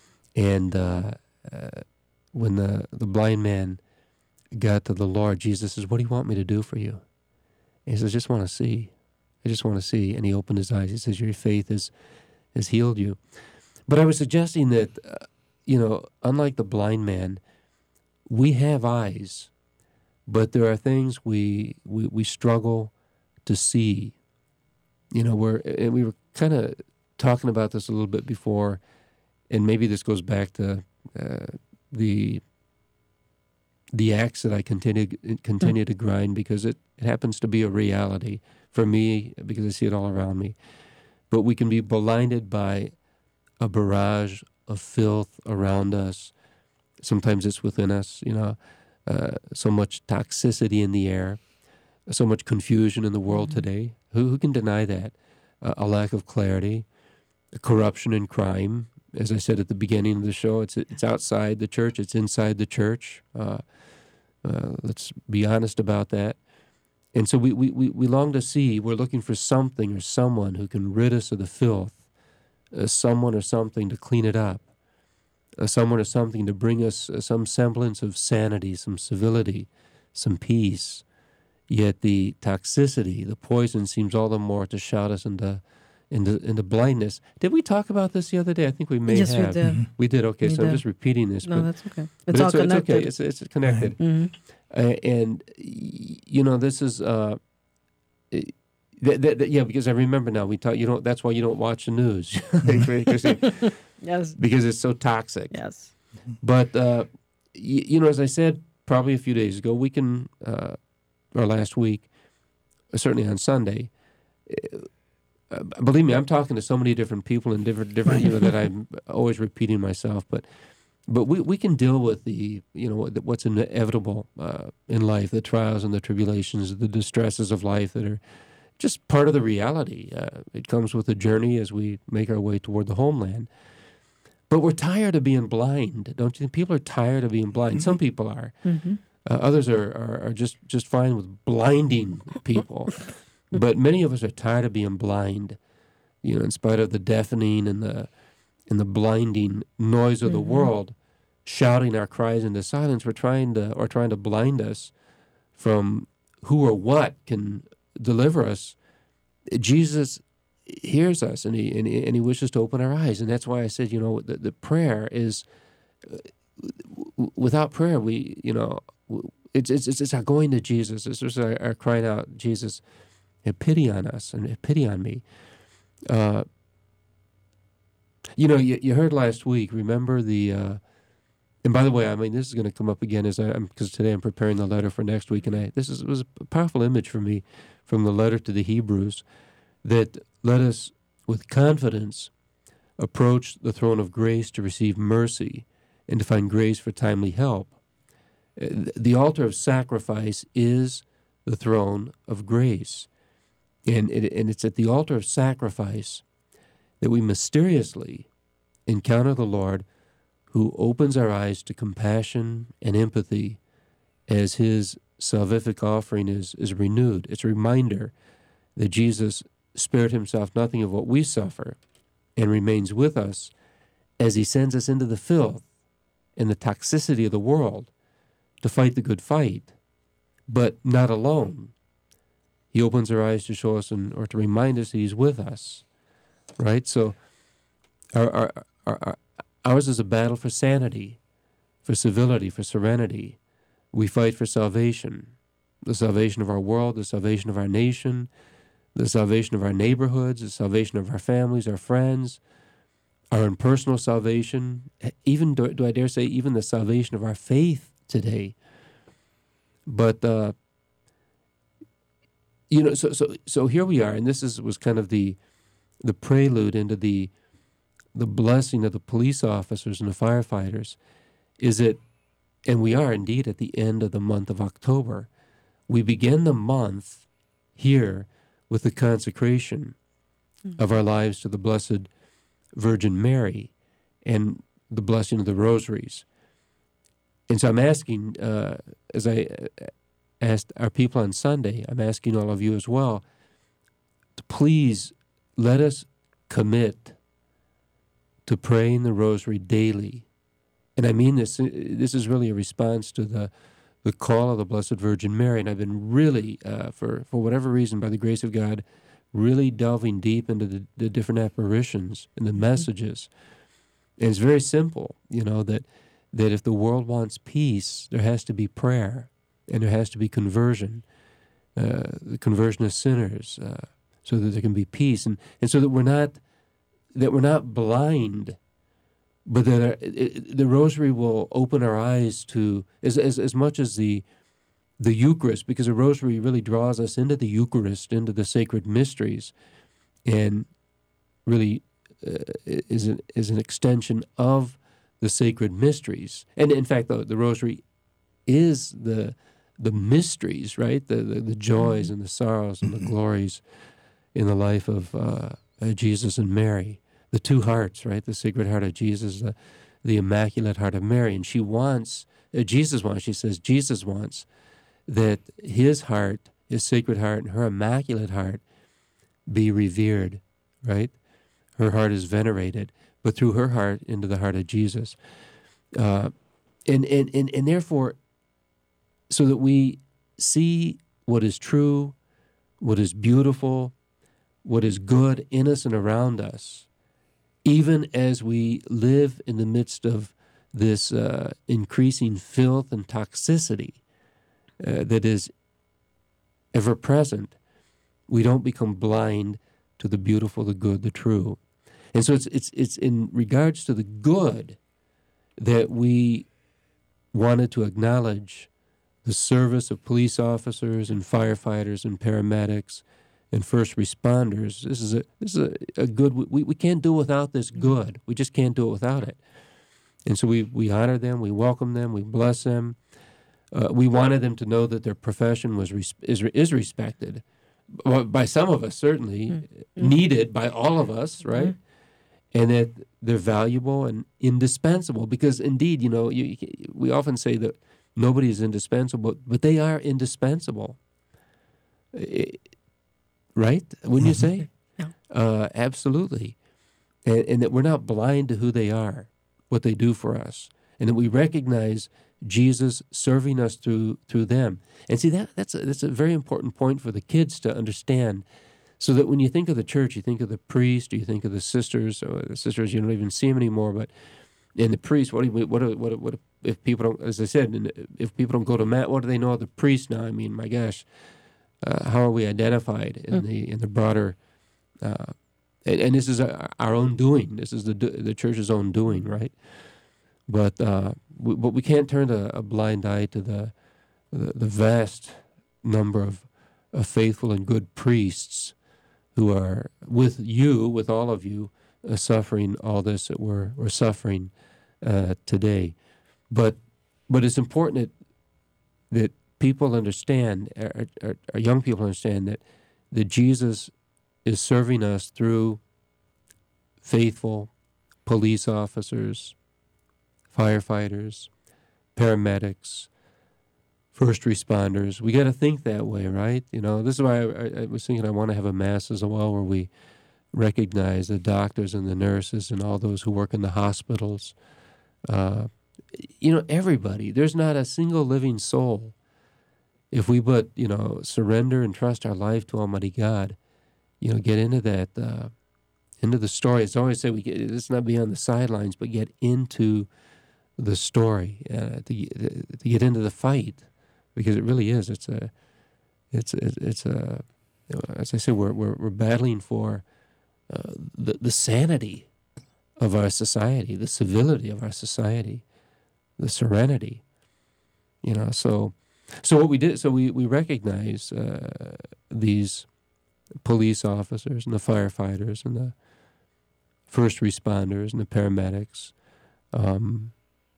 And uh, uh, when the, the blind man got to the Lord, Jesus says, "What do you want me to do for you?" And he says, "I just want to see. I just want to see." And he opened his eyes. He says, "Your faith has, has healed you." But I was suggesting that, uh, you know, unlike the blind man, we have eyes, but there are things we we, we struggle to see. You know, we're, and we were kind of talking about this a little bit before, and maybe this goes back to uh, the the axe that I continue continue to grind, because it, it happens to be a reality for me, because I see it all around me. But we can be blinded by a barrage of filth around us. Sometimes it's within us, you know, uh, so much toxicity in the air, so much confusion in the world Mm-hmm. today. Who, who can deny that? Uh, a lack of clarity, corruption and crime. As I said at the beginning of the show, it's it's outside the church, it's inside the church. Uh, uh, let's be honest about that. And so we, we, we, we long to see, we're looking for something or someone who can rid us of the filth, uh, someone or something to clean it up, uh, someone or something to bring us uh, some semblance of sanity, some civility, some peace. Yet the toxicity, the poison, seems all the more to shout us into into, into blindness. Did we talk about this the other day? I think we may Yes, we have. did. Mhm. We did, okay, We so I'm did. just repeating this. No, but, that's okay. but It's all it's, it's connected. okay, it's, it's connected. Mhm. Uh, and, y- you know, this is, uh, th- th- th- yeah, because I remember now, we talk, you don't, that's why you don't watch the news. because, it- Yes. because it's so toxic. Yes. But, uh, y- you know, as I said probably a few days ago, we can, uh, or last week, certainly on Sunday, uh, believe me, I'm talking to so many different people and different, different, you know, that I'm always repeating myself. But, but we, we can deal with the, you know, what- what's inevitable uh, in life, the trials and the tribulations, the distresses of life that are just part of the reality. Uh, it comes with the journey as we make our way toward the homeland. But we're tired of being blind, don't you think? People are tired of being blind. Some people are. Mm-hmm. Uh, others are, are, are just, just fine with blinding people. But many of us are tired of being blind, you know, in spite of the deafening and the and the blinding noise of the Mhm. world shouting our cries into silence. We're trying to, or trying to blind us from who or what can deliver us. Jesus hears us, and he and he, and he wishes to open our eyes, and that's why I said, you know, the, the prayer is uh, w- without prayer, we, you know, w- it's it's it's our going to Jesus. It's just our, our crying out, Jesus, have pity on us and have pity on me. Uh, You know, you, you heard last week, remember the, uh, and by the way, I mean, this is going to come up again as I, because today I'm preparing the letter for next week, and I, this is, was a powerful image for me from the letter to the Hebrews, that let us, with confidence, approach the throne of grace to receive mercy and to find grace for timely help. The altar of sacrifice is the throne of grace. And, it, and it's at the altar of sacrifice that we mysteriously encounter the Lord, who opens our eyes to compassion and empathy as his salvific offering is, is renewed. It's a reminder that Jesus spared himself nothing of what we suffer and remains with us as he sends us into the filth and the toxicity of the world to fight the good fight, but not alone. He opens our eyes to show us and, or to remind us that he's with us, right? So our, our, our, our, ours is a battle for sanity, for civility, for serenity. We fight for salvation, the salvation of our world, the salvation of our nation, the salvation of our neighborhoods, the salvation of our families, our friends, our own personal salvation, even, do, do I dare say, even the salvation of our faith today. But, uh, you know, so so so here we are, and this is was kind of the the prelude into the the blessing of the police officers and the firefighters, is that, and we are indeed at the end of the month of October. We begin the month here with the consecration mm-hmm. of our lives to the Blessed Virgin Mary and the blessing of the rosaries. And so I'm asking, uh, as I asked our people on Sunday, I'm asking all of you as well, to please let us commit to praying the rosary daily. And I mean this, this is really a response to the, the call of the Blessed Virgin Mary. And I've been really, uh, for, for whatever reason, by the grace of God, really delving deep into the, the different apparitions and the messages. And it's very simple, you know, that that if the world wants peace, there has to be prayer, and there has to be conversion, uh, the conversion of sinners, uh, so that there can be peace, and, and so that we're not that we're not blind, but that our, it, the Rosary will open our eyes to as as as much as the the Eucharist, because the Rosary really draws us into the Eucharist, into the sacred mysteries, and really uh, is an is an extension of the sacred mysteries. And in fact, the, the Rosary is the the mysteries, right? The, the the joys and the sorrows and the glories in the life of uh, uh, Jesus and Mary. The two hearts, right? The Sacred Heart of Jesus, the, the Immaculate Heart of Mary. And she wants, uh, Jesus wants, she says, Jesus wants that his heart, his Sacred Heart, and her Immaculate Heart be revered, right? Her heart is venerated, but through her heart into the heart of Jesus. Uh, and, and, and, and therefore, so that we see what is true, what is beautiful, what is good in us and around us, even as we live in the midst of this uh, increasing filth and toxicity uh, that is ever present, we don't become blind to the beautiful, the good, the true. And so it's it's it's in regards to the good that we wanted to acknowledge the service of police officers and firefighters and paramedics and first responders. This is a this is a, a good. We we can't do without this good. We just can't do it without it. And so we we honor them, we welcome them, we bless them. Uh, we wanted them to know that their profession was res- is is respected by some of us, certainly mm-hmm. needed by all of us, right? Mm-hmm. And that they're valuable and indispensable, because indeed, you know, you, we often say that nobody is indispensable, but they are indispensable, it, right? Wouldn't you say? Yeah. Uh, absolutely. And, and that we're not blind to who they are, what they do for us, and that we recognize Jesus serving us through through them. And see, that that's a, that's a very important point for the kids to understand. So that when you think of the church, you think of the priest, or you think of the sisters, or the sisters, you don't even see them anymore. But in the priest, what do you, what what what if people don't? As I said, if people don't go to mass, what do they know of the priest now? I mean, my gosh, uh, how are we identified in mm. the in the broader uh, and, and this is our, our own doing. This is the the church's own doing, right? But uh, we, but we can't turn a, a blind eye to the, the the vast number of, of faithful and good priests who are with you, with all of you, uh, suffering all this that we're we're suffering uh, today. But but it's important that that people understand, our, our, our young people understand that that Jesus is serving us through faithful police officers, firefighters, paramedics, first responders. We got to think that way, right? You know, this is why I, I was thinking I want to have a mass as well where we recognize the doctors and the nurses and all those who work in the hospitals. Uh, you know, everybody. There's not a single living soul. If we but, you know, surrender and trust our life to Almighty God, you know, get into that, uh, into the story. It's always said we get, let's not be on the sidelines, but get into the story, uh, to, to get into the fight, because it really is. It's a, it's it's, it's a, you know, as I said, we're we're, we're battling for uh, the the sanity of our society, the civility of our society, the serenity. You know, so so what we did, so we we recognize uh, these police officers and the firefighters and the first responders and the paramedics, um,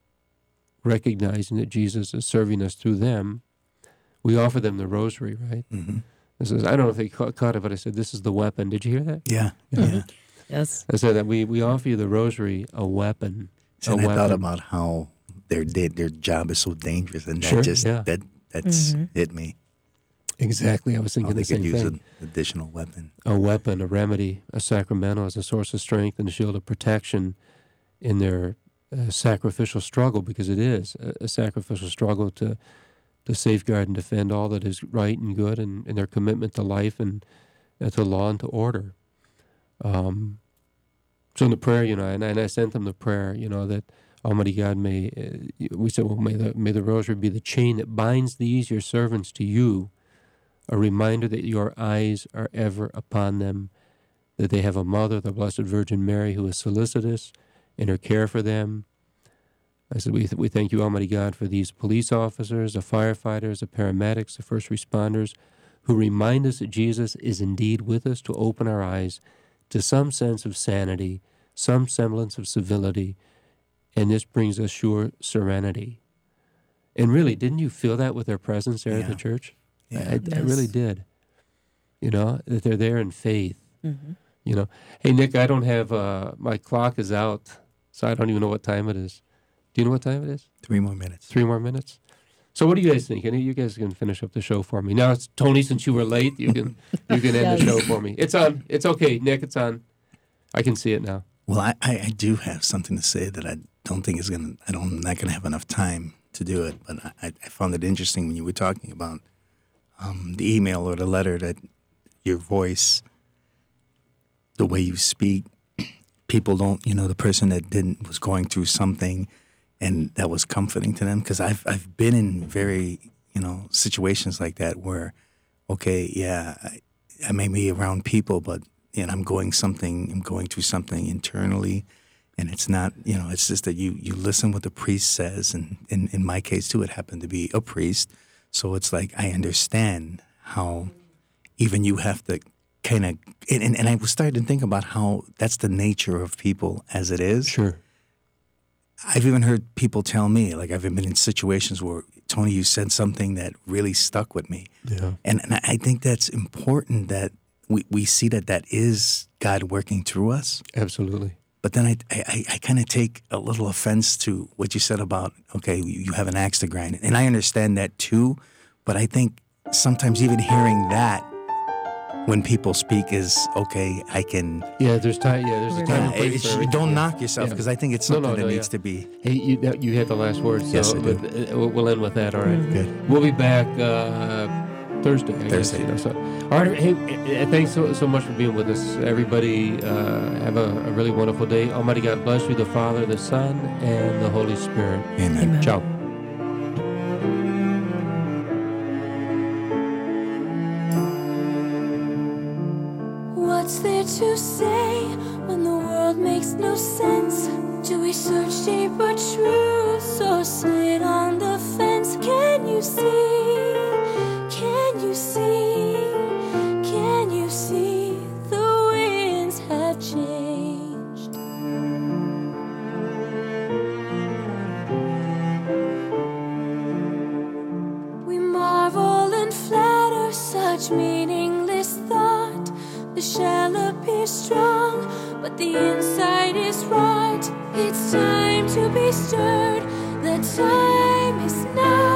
recognizing that Jesus is serving us through them. We offer them the rosary, right? Mm-hmm. This is, I don't know if they caught, caught it, but I said, this is the weapon. Did you hear that? Yeah. Yeah. yeah. Yes. I said that we, we offer you the rosary, a weapon. And a I weapon. thought about how their their, their job is so dangerous, and that Sure, just yeah. that that's Mm-hmm. hit me. Exactly. I was How thinking they the same could use thing. an additional weapon. A weapon, a remedy, a sacramental as a source of strength and a shield of protection in their uh, sacrificial struggle, because it is a, a sacrificial struggle to to safeguard and defend all that is right and good, and, and their commitment to life and, and to law and to order. Um, so in the prayer, you know, and, and I sent them the prayer, you know, that Almighty God may, uh, we said, well, may the, may the rosary be the chain that binds these, your servants, to you, a reminder that your eyes are ever upon them, that they have a mother, the Blessed Virgin Mary, who is solicitous in her care for them. I said, we, th- we thank you, Almighty God, for these police officers, the firefighters, the paramedics, the first responders, who remind us that Jesus is indeed with us to open our eyes to some sense of sanity, some semblance of civility, and this brings us sure serenity. And really, didn't you feel that with their presence there Yeah. at the church? Yeah. I, I really Yes. did. You know, that they're there in faith. Mm-hmm. You know, hey, Nick, I don't have, uh, my clock is out, so I don't even know what time it is. Do you know what time it is? Three more minutes. Three more minutes? So what do you guys think? Any of you guys can finish up the show for me. Now, it's Tony, since you were late, you can you can end the Yes. show for me. It's on. It's okay, Nick, it's on. I can see it now. Well, I, I, I do have something to say that I don't think is gonna. I don't. I'm not gonna have enough time to do it. But I, I found it interesting when you were talking about um, the email or the letter, that your voice, the way you speak, people don't. You know, the person that didn't was going through something, and that was comforting to them. Because I've I've been in very you know situations like that where, okay, yeah, I, I may be around people, but and I'm going something, I'm going through something internally, and it's not, you know, it's just that you, you listen what the priest says, and in, in my case too, it happened to be a priest, so it's like I understand how even you have to kind of, and, and I was starting to think about how that's the nature of people as it is. Sure. I've even heard people tell me, like I've been in situations where, Tony, you said something that really stuck with me. Yeah. And, and I think that's important that we, we see that that is God working through us. Absolutely. But then I, I, I kind of take a little offense to what you said about, okay, you, you have an axe to grind. And I understand that too, but I think sometimes even hearing that when people speak is, okay, I can... Yeah, there's time. Yeah, there's a time and Yeah, place it's- for you everything. don't Yeah. knock yourself, Yeah. because I think it's No, something no, that no, needs yeah. to be... Hey, you, that- you had the last word, so Yes, I do. but, uh, we'll, we'll end with that, all right? Good. We'll be back uh, Thursday, I Thursday. guess. You know, so. All right, hey, uh, thanks so, so much for being with us. Everybody, uh, have a, a really wonderful day. Almighty God bless you, the Father, the Son, and the Holy Spirit. Amen. Amen. Ciao. What what's there to say when the world makes no sense? Do we search deeper truths or sit on the fence? Can you see? Can you see? Can you see the winds have changed? We marvel and flatter such meaningless thought. The shell appears strong, but the inside is rot. It's time to be stirred. The time is now.